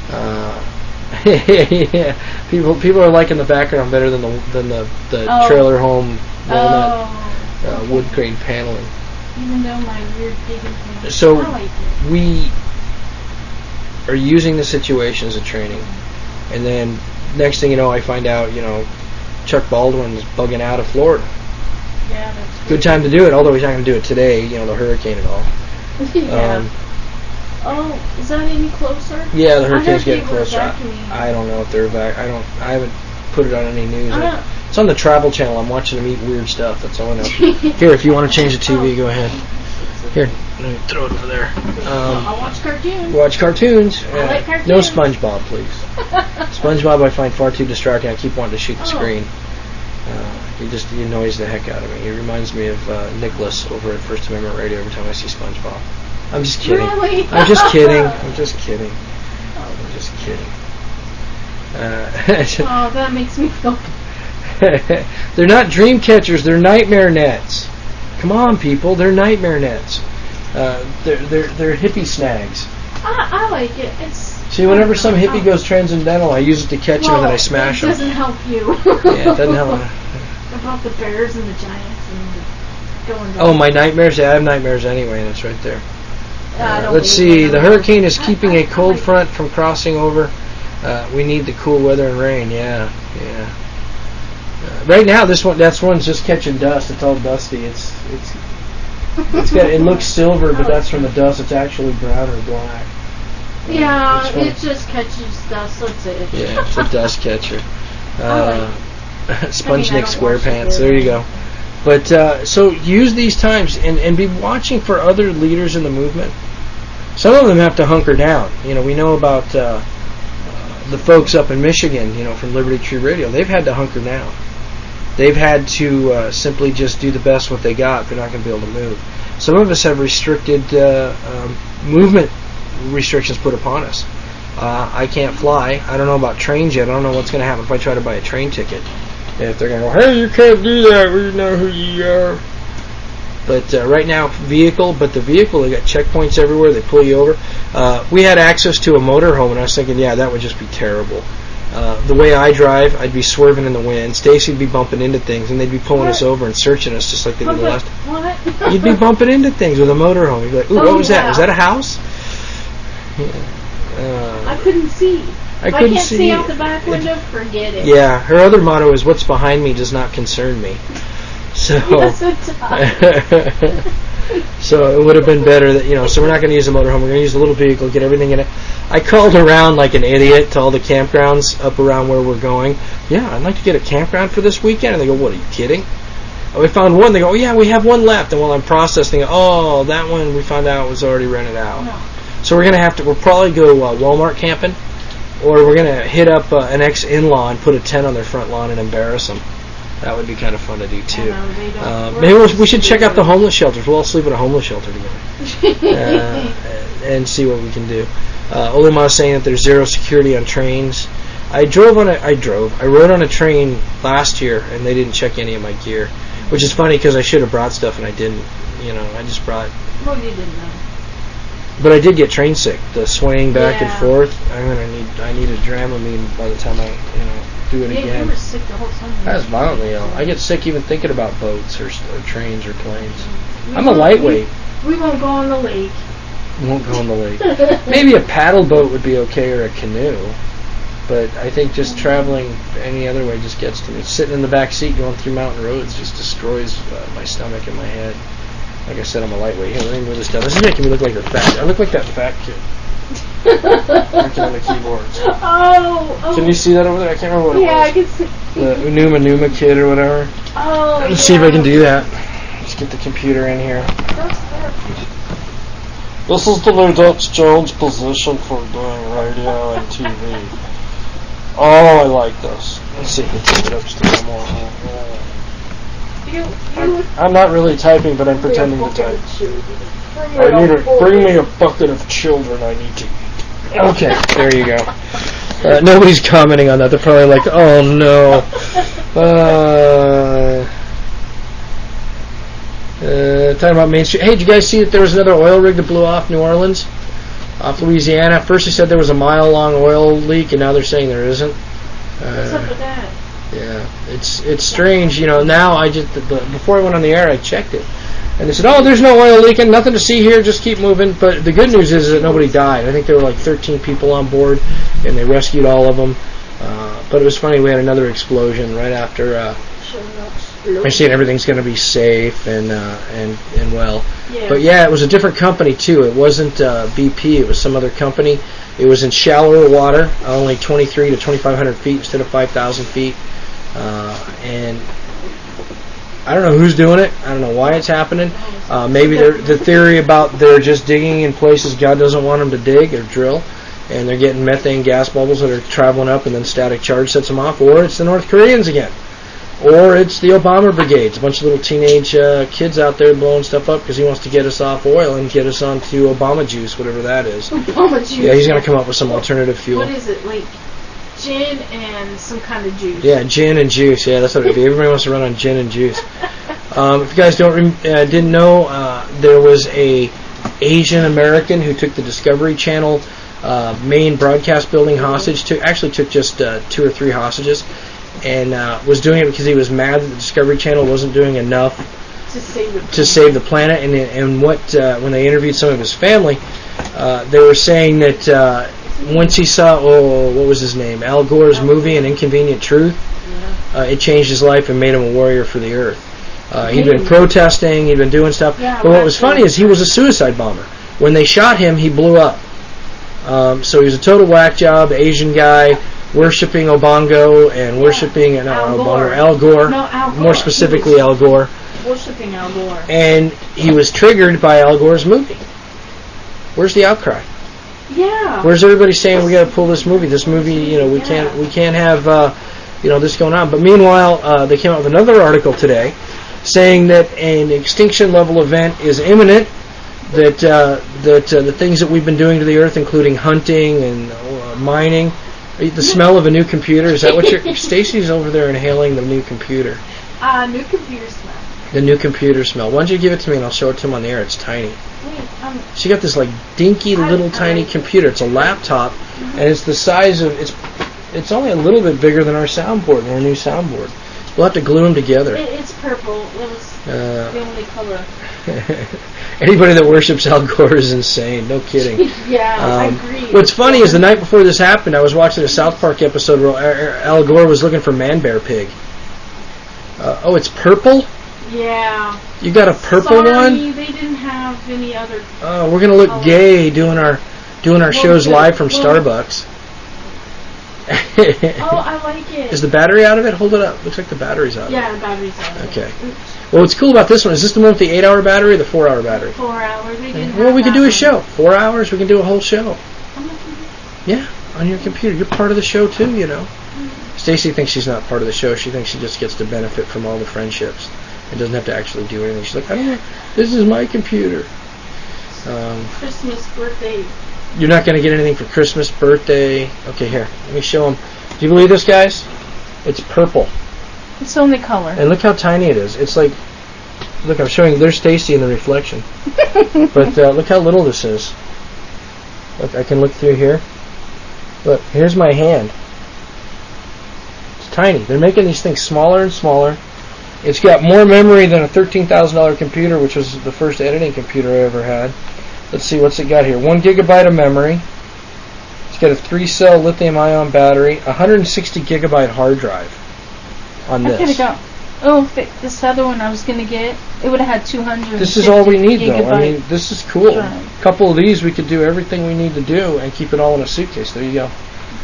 Yeah, people are liking the background better than the trailer home walnut wood grain paneling. Even though my weird pagan thing. So I like it. we are using the situation as a training, and then next thing you know, I find out Chuck Baldwin's bugging out of Florida. Yeah, that's good time to do it. Although he's not going to do it today. The hurricane and all. Yeah. Is that any closer? Yeah, the hurricane's getting closer. Evacuating. I don't know if they're back. I haven't put it on any news. It's on the Travel Channel. I'm watching them eat weird stuff. That's all I know. Here, if you want to change the TV, go ahead. Here, let me throw it over there. I'll watch cartoons. Watch cartoons. I like cartoons. No SpongeBob, please. SpongeBob I find far too distracting. I keep wanting to shoot the screen. He annoys the heck out of me. He reminds me of Nicholas over at First Amendment Radio every time I see SpongeBob. I'm just kidding. Really? I'm just kidding. I'm just kidding. I'm just kidding. That makes me feel. They're not dream catchers. They're nightmare nets. Come on, people. They're nightmare nets. They're hippie snags. I like it. See, whenever some hippie goes transcendental, I use it to catch him and then I smash him. It doesn't help you. Yeah, it doesn't help. About the bears and the giants and going down. Oh, my nightmares? Yeah, I have nightmares anyway, and it's right there. Don't Let's see. The hurricane is keeping a cold front from crossing over. We need the cool weather and rain. Yeah. Right now, that's one's just catching dust. It's all dusty. It looks silver, but that's from the dust. It's actually brown or black. Yeah, it just catches dust. That's it. Yeah, it's a dust catcher. Sponge Nick SquarePants. There you go. But so use these times and be watching for other leaders in the movement. Some of them have to hunker down. We know about the folks up in Michigan, from Liberty Tree Radio. They've had to hunker down. They've had to simply just do the best what they got. They're not going to be able to move. Some of us have restricted movement restrictions put upon us. I can't fly. I don't know about trains yet. I don't know what's going to happen if I try to buy a train ticket. If they're going to go, hey, you can't do that. We know who you are. But right now, the vehicle, they got checkpoints everywhere. They pull you over. We had access to a motorhome, and I was thinking, yeah, that would just be terrible. The way I drive, I'd be swerving in the wind. Stacy'd be bumping into things, and they'd be pulling us over and searching us just like they did the last time. What? You'd be bumping into things with a motorhome. You'd be like, ooh, what was that? Was that a house? I couldn't see. I If couldn't can't see. see out the back window, forget it. Yeah, her other motto is, what's behind me does not concern me. So, Yes, it does. so it would have been better that, so we're not going to use a motorhome. We're going to use a little vehicle, get everything in it. I called around like an idiot to all the campgrounds up around where we're going. Yeah, I'd like to get a campground for this weekend. And they go, what, are you kidding? Oh, we found one. They go, oh, yeah, we have one left. And while I'm processing, that one we found out was already rented out. No. So we're going to have to, we'll probably go Walmart camping, or we're going to hit up an ex-in-law and put a tent on their front lawn and embarrass them. That would be kind of fun to do, too. Maybe we should check out the homeless shelters. We'll all sleep at a homeless shelter together and see what we can do. Olima was saying that there's zero security on trains. I rode on a train last year, and they didn't check any of my gear, which is funny because I should have brought stuff, and I didn't. I just brought... Well, you didn't know. But I did get train sick. The swaying back and forth. I need a Dramamine by the time I do it again. Yeah, you were sick the whole time. I was violently ill. I get sick even thinking about boats or trains or planes. I'm a lightweight. We won't go on the lake. Won't go on the lake. Maybe a paddle boat would be okay, or a canoe. But I think just traveling any other way just gets to me. Sitting in the back seat going through mountain roads just destroys my stomach and my head. Like I said, I'm a lightweight. Here, let me move this down. This is making me look like a fat. I look like that fat kid working on the keyboards. Oh. Can you see that over there? I can't remember what it was. Yeah, I can see. The Unuma kid or whatever. Oh. Let's see if I can do that. Let's get the computer in here. This is the new Dutch Jones position for doing radio and TV. Oh, I like this. Let's see if we can take it up still more. I'm not really typing, but I'm pretending to type. Bring me a bucket of children I need to eat. Okay, there you go. Nobody's commenting on that. They're probably like, oh no. Talking about Main Street. Hey, did you guys see that there was another oil rig that blew off New Orleans? Off Louisiana. First they said there was a mile-long oil leak, and now they're saying there isn't. What's up with that? Yeah, it's strange. Now I just before I went on the air, I checked it, and they said, "Oh, there's no oil leaking, nothing to see here. Just keep moving." But the good news is that nobody died. I think there were like 13 people on board, and they rescued all of them. But it was funny. We had another explosion right after. They're saying everything's going to be safe and well. Yeah. But yeah, it was a different company too. It wasn't BP. It was some other company. It was in shallower water, only 23 to 2,500 feet instead of 5,000 feet. And I don't know who's doing it. I don't know why it's happening. Maybe the theory about they're just digging in places God doesn't want them to dig or drill, and they're getting methane gas bubbles that are traveling up, and then static charge sets them off. Or it's the North Koreans again. Or it's the Obama brigades, a bunch of little teenage kids out there blowing stuff up because he wants to get us off oil and get us onto Obama juice, whatever that is. Obama juice. Yeah, he's going to come up with some alternative fuel. What is it, like gin and some kind of juice? Yeah, gin and juice. Yeah, that's what it'd be. Everybody wants to run on gin and juice. If you guys didn't know, there was a Asian American who took the Discovery Channel main broadcast building hostage. Actually took just 2 or 3 hostages. And was doing it because he was mad that the Discovery Channel wasn't doing enough to save the planet. And when they interviewed some of his family, they were saying that once he saw, what was his name, Al Gore's movie, An Inconvenient Truth, it changed his life and made him a warrior for the earth. He'd been protesting, he'd been doing stuff. But what was funny is he was a suicide bomber. When they shot him, he blew up. So he was a total whack job, Asian guy, worshipping Obongo and worshipping Al Gore. No, Al Gore. More specifically Al Gore. Worshipping Al Gore. And he was triggered by Al Gore's movie. Where's the outcry? Yeah. Where's everybody saying we got to pull this movie? This movie, we can't have this going on. But meanwhile, they came out with another article today saying that an extinction level event is imminent. That the things that we've been doing to the earth, including hunting and mining. The smell of a new computer, is that what you're... Stacy's over there inhaling the new computer. New computer smell. The new computer smell. Why don't you give it to me and I'll show it to him on the air. It's tiny. Wait, she got this like dinky little tiny computer. It's a laptop, and it's the size of... it's only a little bit bigger than our soundboard, our new soundboard. We'll have to glue them together. It's purple. It was the only color. Anybody that worships Al Gore is insane. No kidding. Yeah, I agree. What's funny is the night before this happened, I was watching a South Park episode where Al Gore was looking for Man Bear Pig. Oh, it's purple? Yeah. You got a purple one? They didn't have any other. Oh, we're gonna look gay doing our shows live from Starbucks. Oh, I like it. Is the battery out of it? Hold it up. Looks like the battery's out. Yeah, the battery's out. Okay. Well, what's cool about this one is this the one with the 8-hour battery or the 4-hour battery? 4 hours. Well, we could do a show. 4 hours. We can do a whole show. Yeah, on your computer. You're part of the show too, you know. Stacy thinks she's not part of the show. She thinks she just gets to benefit from all the friendships and doesn't have to actually do anything. She's like, I don't know. This is my computer. Christmas, birthday. You're not going to get anything for Christmas, birthday. Okay, here. Let me show them. Do you believe this, guys? It's purple. It's the only color. And look how tiny it is. It's like, look, I'm showing, there's Stacy in the reflection. But look how little this is. Look, I can look through here. Look, here's my hand. It's tiny. They're making these things smaller and smaller. It's got more memory than a $13,000 computer, which was the first editing computer I ever had. Let's see, what's it got here? 1 gigabyte of memory. It's got a 3-cell lithium-ion battery, 160 gigabyte hard drive on this. I could have got. Oh, this other one I was going to get, it would have had 200. This is all we need, though. I mean, this is cool. Drive. A couple of these, we could do everything we need to do and keep it all in a suitcase. There you go.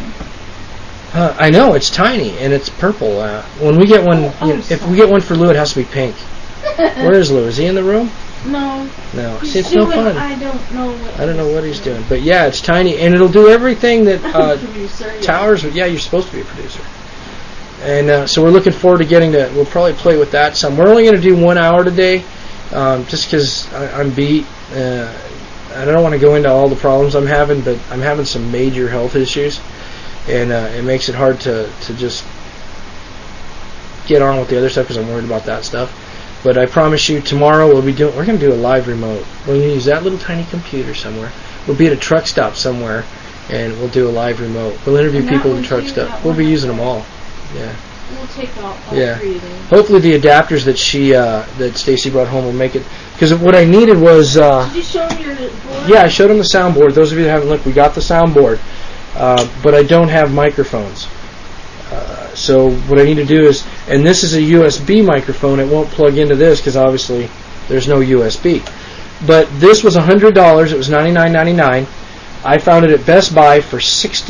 I know, it's tiny, and it's purple. When we get one, if we get one for Lou, it has to be pink. Where is Lou? Is he in the room? No. No. See, it's no fun. I don't know what he's doing. But yeah, it's tiny, and it'll do everything that producer, Towers would. Yeah, you're supposed to be a producer. And so we're looking forward to getting to. We'll probably play with that some. We're only going to do 1 hour today, just because I'm beat. I don't want to go into all the problems I'm having, but I'm having some major health issues, and it makes it hard to just get on with the other stuff because I'm worried about that stuff. But I promise you, tomorrow we're going to do a live remote. We're going to use that little tiny computer somewhere. We'll be at a truck stop somewhere, and we'll do a live remote. We'll interview people at the truck stop. We'll be using them all. Yeah. We'll take all 3 of them. Hopefully the adapters that Stacy brought home will make it. Because what I needed was. Did you show them your board? Yeah, I showed them the soundboard. Those of you that haven't looked, we got the soundboard, but I don't have microphones. So what I need to do is, and this is a USB microphone. It won't plug into this because obviously there's no USB. But this was $100. It was $99.99. I found it at Best Buy for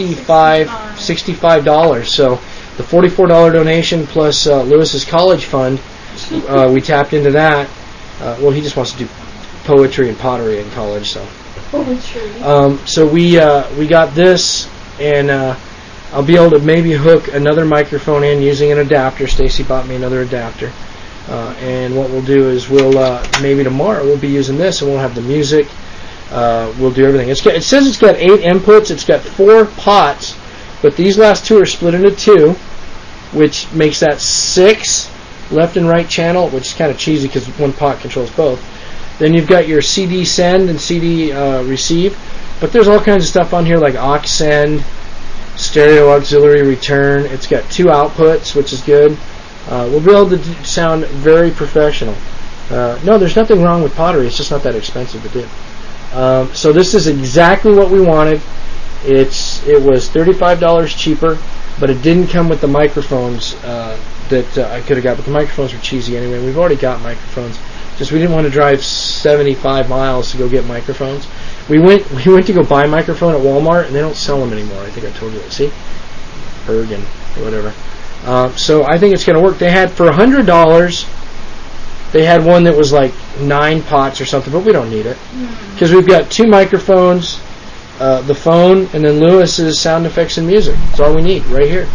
$65. So the $44 donation plus Lewis's college fund, we tapped into that. Well, he just wants to do poetry and pottery in college, so. Poetry. So we got this, and I'll be able to maybe hook another microphone in using an adapter. Stacy bought me another adapter. And what we'll do is maybe tomorrow we'll be using this, and we'll have the music. We'll do everything. It says it's got 8 inputs. It's got 4 pots, but these last 2 are split into 2, which makes that 6 left and right channel, which is kind of cheesy because one pot controls both. Then you've got your CD send and CD receive, but there's all kinds of stuff on here like aux send, stereo auxiliary return. It's got 2 outputs, which is good. We'll be able to sound very professional. No, there's nothing wrong with pottery. It's just not that expensive to do. So this is exactly what we wanted. It was $35 cheaper, but it didn't come with the microphones that I could have got. But the microphones were cheesy anyway. We've already got microphones. Just we didn't want to drive 75 miles to go get microphones. We went to go buy a microphone at Walmart, and they don't sell them anymore. I think I told you that. See? Bergen or whatever. So I think it's going to work. They had, for $100, they had one that was like 9 pots or something, but we don't need it. Because we've got 2 microphones, the phone, and then Lewis's sound effects and music. That's all we need right here.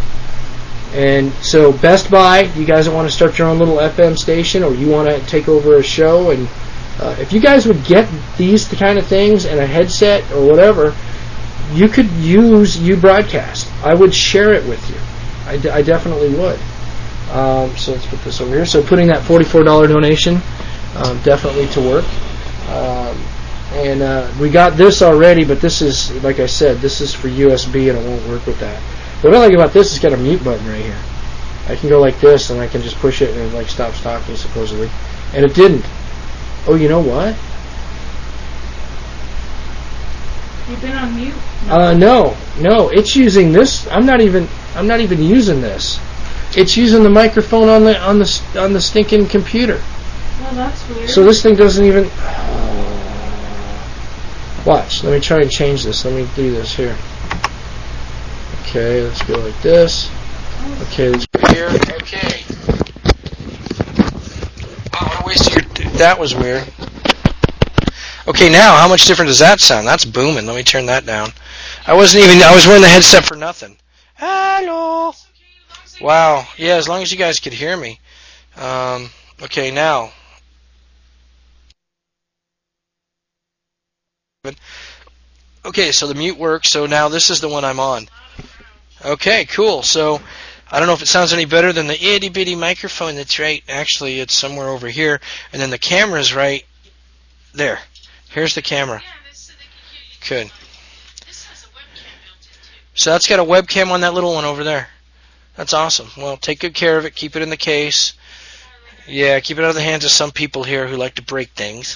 And so Best Buy, you guys that want to start your own little FM station, or you want to take over a show, and if you guys would get these kind of things and a headset or whatever, you could use uBroadcast. I would share it with you. I definitely would. So let's put this over here. So putting that $44 donation definitely to work. And we got this already, but this is, like I said, this is for USB, and it won't work with that. What I like about this is it's got a mute button right here. I can go like this, and I can just push it, and it like stops talking supposedly, and it didn't. Oh, you know what? You've been on mute? No. It's using this. I'm not even using this. It's using the microphone on the stinking computer. Well, that's weird. So this thing doesn't even. Watch. Let me try and change this. Let me do this here. Okay, let's go like this. Okay, let's go here. Okay. Wow, what a waste of your. That was weird. Okay, now how much different does that sound? That's booming. Let me turn that down. I was wearing the headset for nothing. Hello. Wow. Yeah, as long as you guys could hear me. Okay, now. Okay, so the mute works. So now this is the one I'm on. Okay, cool. So I don't know if it sounds any better than the itty bitty microphone that's right. Actually, it's somewhere over here, and then the camera's right there. Here's the camera. Good. So that's got a webcam on that little one over there. That's awesome. Well, take good care of it. Keep it in the case. Yeah, keep it out of the hands of some people here who like to break things.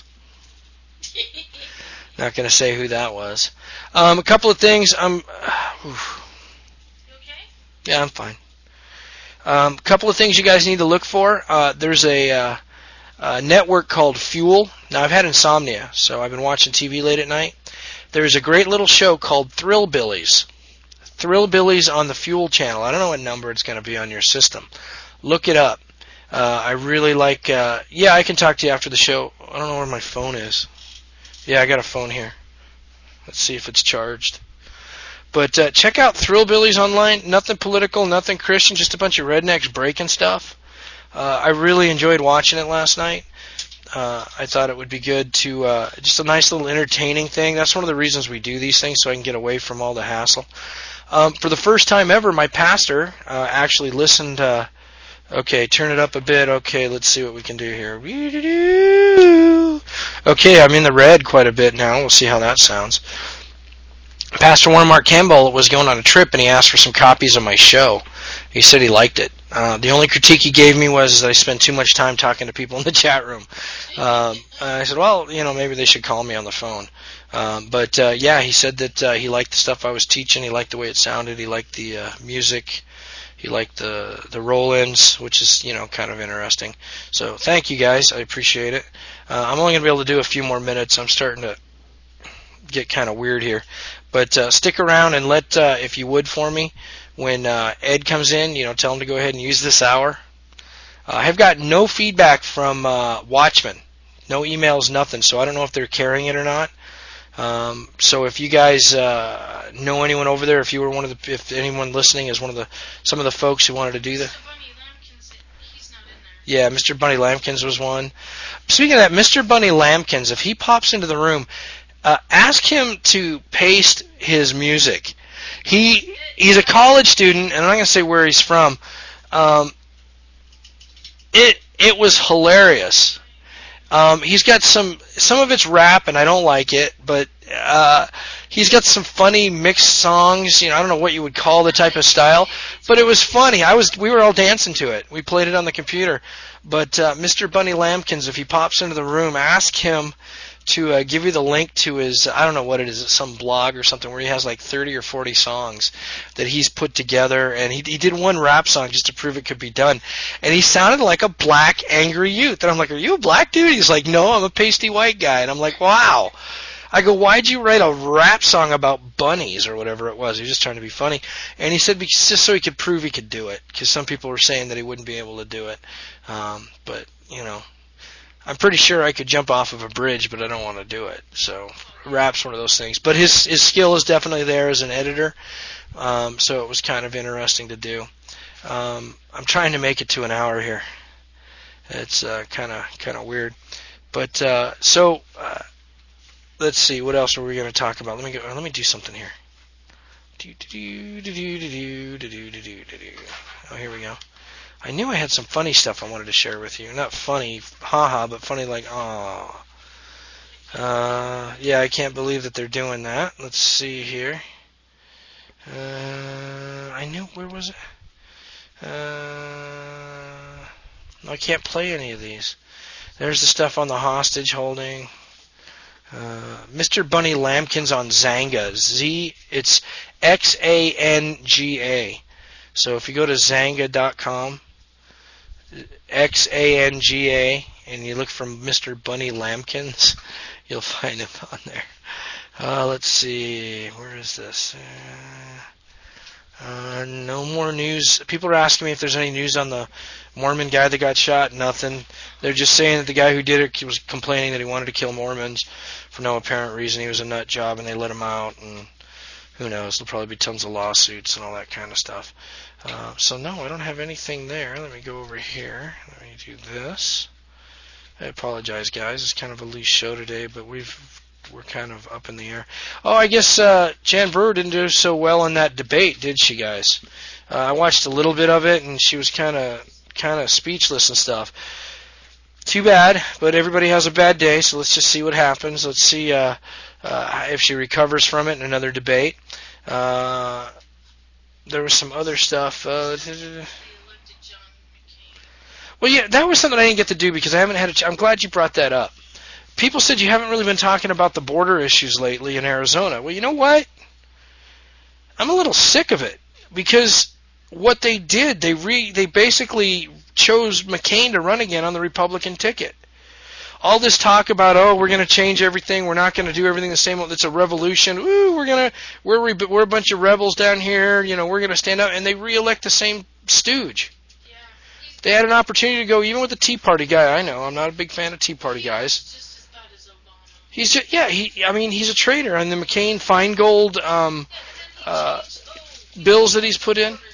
Not going to say who that was. A couple of things. You okay? Yeah, I'm fine. A couple of things you guys need to look for. There's a network called Fuel. Now, I've had insomnia, so I've been watching TV late at night. There's a great little show called Thrillbillies. Thrillbillies on the Fuel channel. I don't know what number it's going to be on your system. Look it up. I really like... yeah, I can talk to you after the show. I don't know where my phone is. Yeah, I got a phone here. Let's see if it's charged. But check out Thrillbillies online. Nothing political, nothing Christian, just a bunch of rednecks breaking stuff. I really enjoyed watching it last night. I thought it would be good to just a nice little entertaining thing. That's one of the reasons we do these things, so I can get away from all the hassle. For the first time ever, my pastor actually listened. Okay, turn it up a bit. Okay, let's see what we can do here. Okay, I'm in the red quite a bit now. We'll see how that sounds. Pastor Warren Mark Campbell was going on a trip, and he asked for some copies of my show. He said he liked it. The only critique he gave me was that I spent too much time talking to people in the chat room. I said, well, maybe they should call me on the phone. But yeah, he said that he liked the stuff I was teaching. He liked the way it sounded. He liked the music. He liked the roll-ins, which is, kind of interesting. So thank you, guys. I appreciate it. I'm only going to be able to do a few more minutes. I'm starting to get kind of weird here. But stick around and if you would for me, when Ed comes in, tell him to go ahead and use this hour. I have got no feedback from Watchmen. No emails, nothing. So I don't know if they're carrying it or not. So if you guys know anyone over there, if anyone listening is some of the folks who wanted to do that. Yeah, Mr. Bunny Lampkins was one. Speaking of that, Mr. Bunny Lampkins, if he pops into the room, ask him to paste his music. He's a college student, and I'm not going to say where he's from. It was hilarious. He's got some of it's rap, and I don't like it, but he's got some funny mixed songs. I don't know what you would call the type of style, but it was funny. We were all dancing to it. We played it on the computer. But Mr. Bunny Lampkins, if he pops into the room, ask him to give you the link to his, I don't know what it is, some blog or something where he has like 30 or 40 songs that he's put together, and he did one rap song just to prove it could be done, and he sounded like a black angry youth, and I'm like, are you a black dude? He's like, no, I'm a pasty white guy, and I'm like, wow. I go, why'd you write a rap song about bunnies or whatever it was? He was just trying to be funny. And he said just so he could prove he could do it, because some people were saying that he wouldn't be able to do it. But, I'm pretty sure I could jump off of a bridge, but I don't want to do it. So rap's one of those things. But his skill is definitely there as an editor, so it was kind of interesting to do. I'm trying to make it to an hour here. It's kind of weird. But let's see, what else are we going to talk about? Let me do something here. Oh, here we go. I knew I had some funny stuff I wanted to share with you. Not funny, haha, but funny like, aw. Yeah, I can't believe that they're doing that. Let's see here. I knew, where was it? I can't play any of these. There's the stuff on the hostage holding. Mr. Bunny Lambkins on Xanga. It's Xanga. So if you go to Xanga.com, Xanga, and you look for Mr. Bunny Lambkins, you'll find him on there. Let's see. Where is this? No more news. People are asking me if there's any news on the Mormon guy that got shot. Nothing. They're just saying that the guy who did it was complaining that he wanted to kill Mormons for no apparent reason. He was a nut job, and they let him out. And who knows? There'll probably be tons of lawsuits and all that kind of stuff. So no, I don't have anything there. Let me go over here. Let me do this. I apologize, guys. It's kind of a loose show today, but we're kind of up in the air. Oh, I guess Jan Brewer didn't do so well in that debate, did she, guys? I watched a little bit of it, and she was kind of speechless and stuff. Too bad, but everybody has a bad day, so let's just see what happens. Let's see if she recovers from it in another debate. There was some other stuff. Well, yeah, that was something I didn't get to do because I haven't had I'm glad you brought that up. People said you haven't really been talking about the border issues lately in Arizona. Well, you know what? I'm a little sick of it because what they did, they basically chose McCain to run again on the Republican ticket. All this talk about, oh, we're going to change everything, we're not going to do everything the same. It's a revolution. Ooh, we're a bunch of rebels down here. You know, we're going to stand up, and they reelect the same stooge. They had an opportunity to go even with the Tea Party guy. I know I'm not a big fan of Tea Party guys. He's just, he's a traitor on the McCain-Feingold bills that he's put in.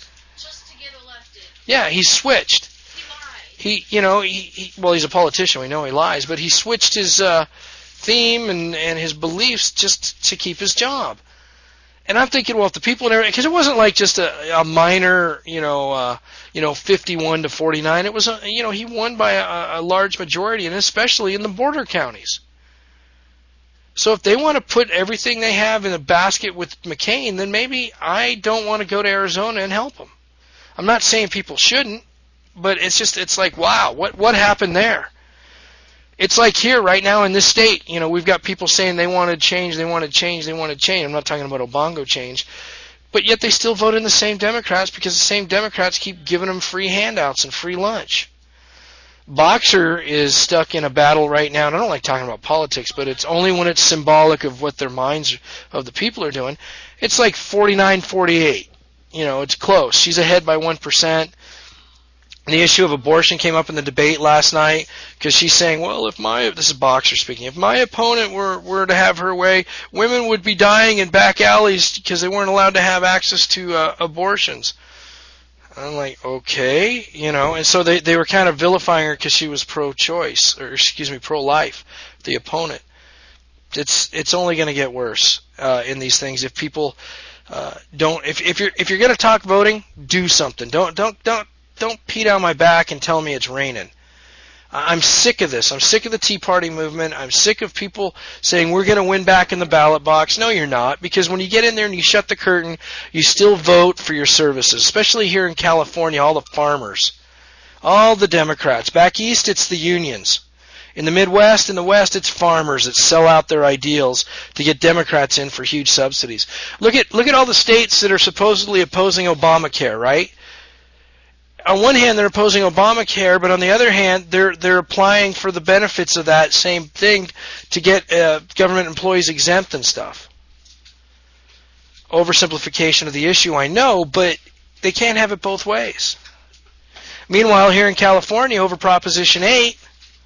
Yeah, he's switched. He's a politician. We know he lies, but he switched his theme and his beliefs just to keep his job. And I'm thinking, well, if the people in Arizona, because it wasn't like just a minor, 51 to 49. It was, he won by a large majority, and especially in the border counties. So if they want to put everything they have in a basket with McCain, then maybe I don't want to go to Arizona and help them. I'm not saying people shouldn't, but it's like, wow, what happened there? It's like here right now in this state, we've got people saying they want to change. I'm not talking about Obongo change. But yet they still vote in the same Democrats because the same Democrats keep giving them free handouts and free lunch. Boxer is stuck in a battle right now, and I don't like talking about politics, but it's only when it's symbolic of what their minds of the people are doing. It's like 49-48. It's close. She's ahead by 1%. The issue of abortion came up in the debate last night because she's saying, well, this is Boxer speaking, if my opponent were to have her way, women would be dying in back alleys because they weren't allowed to have access to abortions. I'm like, okay, and so they were kind of vilifying her because she was pro-choice, pro-life, the opponent. It's only going to get worse in these things if people don't. If you're going to talk voting, do something. Don't pee down my back and tell me it's raining. I'm sick of this. I'm sick of the Tea Party movement. I'm sick of people saying we're going to win back in the ballot box. No, you're not, because when you get in there and you shut the curtain, you still vote for your services, especially here in California, all the farmers, all the Democrats. Back east, it's the unions. In the Midwest, in the West, it's farmers that sell out their ideals to get Democrats in for huge subsidies. Look at all the states that are supposedly opposing Obamacare, right? On one hand, they're opposing Obamacare, but on the other hand, they're applying for the benefits of that same thing to get government employees exempt and stuff. Oversimplification of the issue, I know, but they can't have it both ways. Meanwhile, here in California, over Proposition 8,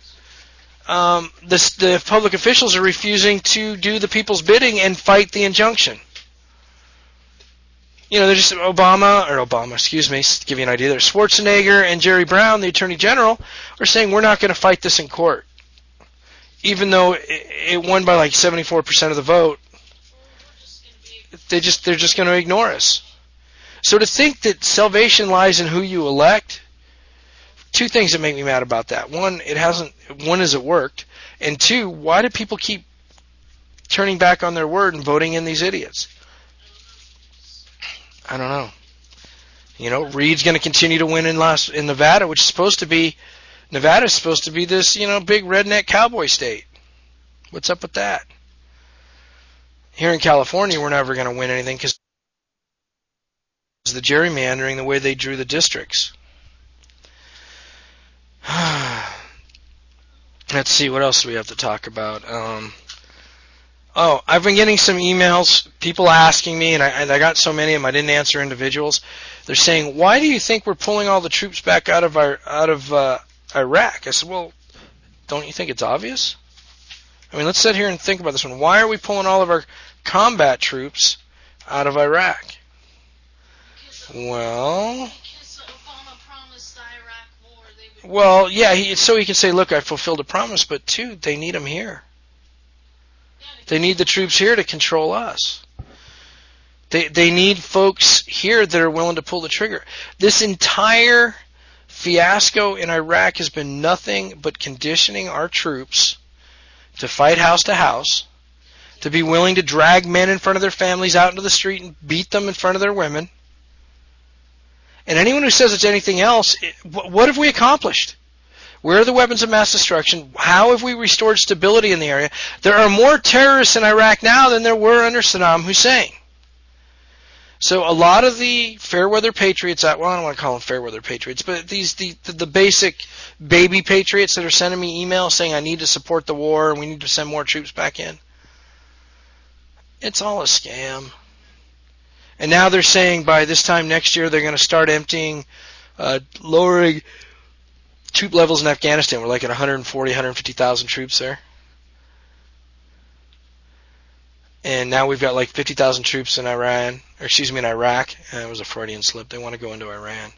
the public officials are refusing to do the people's bidding and fight the injunction. They're just to give you an idea there. Schwarzenegger and Jerry Brown, the Attorney General, are saying we're not going to fight this in court. Even though it won by like 74% of the vote, they're just going to ignore us. So to think that salvation lies in who you elect, two things that make me mad about that. One, has it worked? And two, why do people keep turning back on their word and voting in these idiots? I don't know. You know, Reed's going to continue to win in Nevada, which is supposed to be Nevada's supposed to be this, big redneck cowboy state. What's up with that? Here in California, we're never going to win anything because the gerrymandering, the way they drew the districts. Let's see, what else do we have to talk about? I've been getting some emails, people asking me, and I got so many of them I didn't answer individuals. They're saying, "Why do you think we're pulling all the troops back out of Iraq?" I said, "Well, don't you think it's obvious? I mean, let's sit here and think about this one. Why are we pulling all of our combat troops out of Iraq?" Well, so he can say, "Look, I fulfilled a promise," but two, they need them here. They need the troops here to control us. They need folks here that are willing to pull the trigger. This entire fiasco in Iraq has been nothing but conditioning our troops to fight house to house, to be willing to drag men in front of their families out into the street and beat them in front of their women. And anyone who says it's anything else, what have we accomplished? Where are the weapons of mass destruction? How have we restored stability in the area? There are more terrorists in Iraq now than there were under Saddam Hussein. So a lot of the fair-weather patriots, I don't want to call them fair-weather patriots, but the basic baby patriots that are sending me emails saying I need to support the war and we need to send more troops back in, it's all a scam. And now they're saying by this time next year they're going to start lowering troop levels in Afghanistan. We're like at 140, 150,000 troops there. And now we've got like 50,000 troops in Iraq. It was a Freudian slip. They want to go into Iran.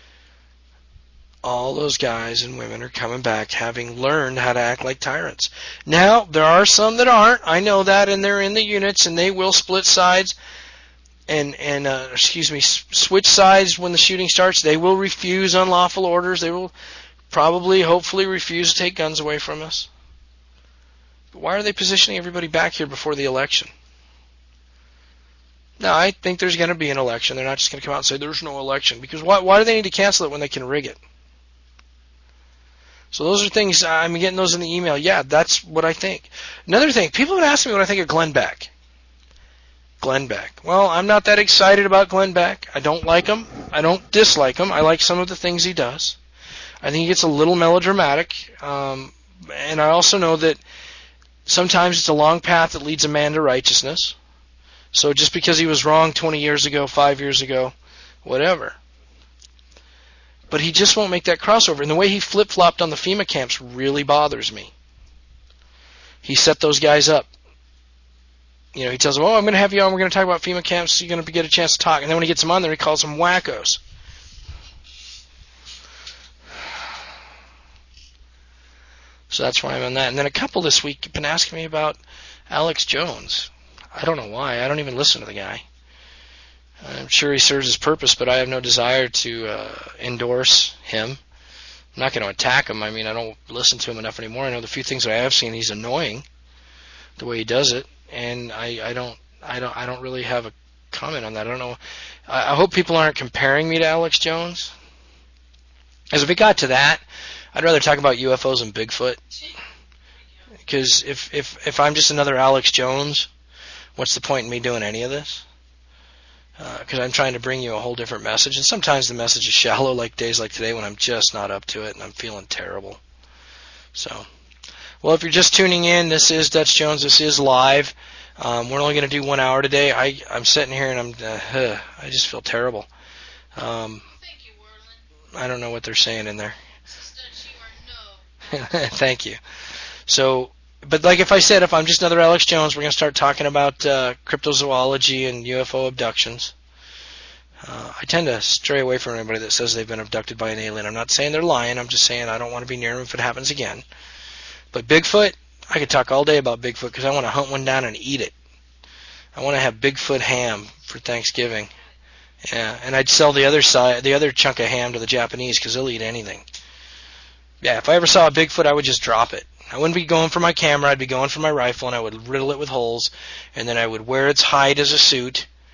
All those guys and women are coming back having learned how to act like tyrants. Now, there are some that aren't. I know that, and they're in the units, and they will split sides and switch sides when the shooting starts. They will refuse unlawful orders. They will probably, hopefully, refuse to take guns away from us. But why are they positioning everybody back here before the election? No, I think there's going to be an election. They're not just going to come out and say there's no election. Because why do they need to cancel it when they can rig it? So those are things, I'm getting those in the email. Yeah, that's what I think. Another thing, people have been asking me what I think of Glenn Beck. Glenn Beck. Well, I'm not that excited about Glenn Beck. I don't like him. I don't dislike him. I like some of the things he does. I think he gets a little melodramatic. And I also know that sometimes it's a long path that leads a man to righteousness. So just because he was wrong 20 years ago, 5 years ago, whatever. But he just won't make that crossover. And the way he flip-flopped on the FEMA camps really bothers me. He set those guys up. He tells them, I'm going to have you on, we're going to talk about FEMA camps, so you're going to get a chance to talk. And then when he gets them on there, he calls them wackos. So that's why I'm on that. And then a couple this week have been asking me about Alex Jones. I don't know why. I don't even listen to the guy. I'm sure he serves his purpose, but I have no desire to endorse him. I'm not going to attack him. I mean, I don't listen to him enough anymore. I know the few things that I have seen, he's annoying the way he does it, and I don't really have a comment on that. I don't know. I hope people aren't comparing me to Alex Jones. As if it got to that, I'd rather talk about UFOs and Bigfoot. Because if I'm just another Alex Jones, what's the point in me doing any of this? Because I'm trying to bring you a whole different message, and sometimes the message is shallow, like days like today when I'm just not up to it and I'm feeling terrible. So, well, if you're just tuning in, this is Dutch Jones. This is live. We're only going to do 1 hour today. I'm sitting here and I just feel terrible. Thank you, Werlin. I don't know what they're saying in there. Dutch, you are no. Thank you. So, but like if I said, if I'm just another Alex Jones, we're going to start talking about cryptozoology and UFO abductions. I tend to stray away from anybody that says they've been abducted by an alien. I'm not saying they're lying. I'm just saying I don't want to be near them if it happens again. But Bigfoot, I could talk all day about Bigfoot because I want to hunt one down and eat it. I want to have Bigfoot ham for Thanksgiving. Yeah, and I'd sell the other chunk of ham to the Japanese because they'll eat anything. Yeah, if I ever saw a Bigfoot, I would just drop it. I wouldn't be going for my camera. I'd be going for my rifle, and I would riddle it with holes, and then I would wear its hide as a suit.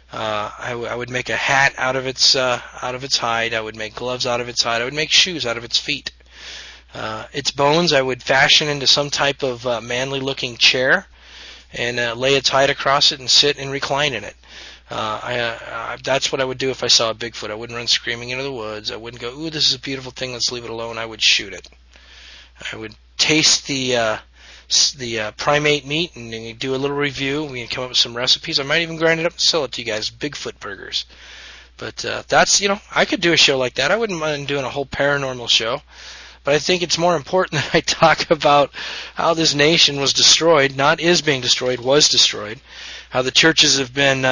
I would make a hat out of its hide. I would make gloves out of its hide. I would make shoes out of its feet. Its bones I would fashion into some type of manly-looking chair and lay its hide across it and sit and recline in it. That's what I would do if I saw a Bigfoot. I wouldn't run screaming into the woods. I wouldn't go, "Ooh, this is a beautiful thing. Let's leave it alone." I would shoot it. I would taste the primate meat and do a little review. We can come up with some recipes. I might even grind it up and sell it to you guys, Bigfoot burgers. But that's, I could do a show like that. I wouldn't mind doing a whole paranormal show. But I think it's more important that I talk about how this nation was destroyed, not is being destroyed, was destroyed. How the churches have been,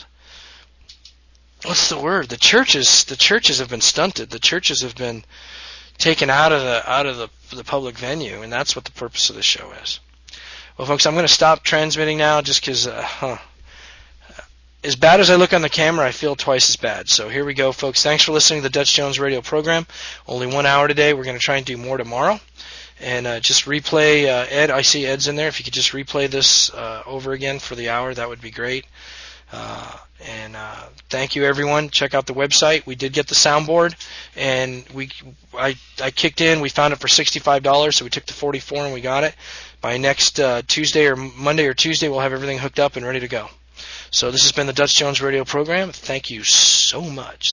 what's the word? The churches have been stunted. The churches have been taken out of the public venue, and that's what the purpose of the show is. Well, folks, I'm going to stop transmitting now just because, as bad as I look on the camera, I feel twice as bad. So here we go, folks. Thanks for listening to the Dutch Jones radio program. Only 1 hour today. We're going to try and do more tomorrow. And just replay, Ed, I see Ed's in there. If you could just replay this over again for the hour, that would be great. And thank you, everyone. Check out the website. We did get the soundboard, and I kicked in. We found it for $65, so we took the $44 and we got it. By next Tuesday or Monday or Tuesday, we'll have everything hooked up and ready to go. So this has been the Dutch Jones radio program. Thank you so much.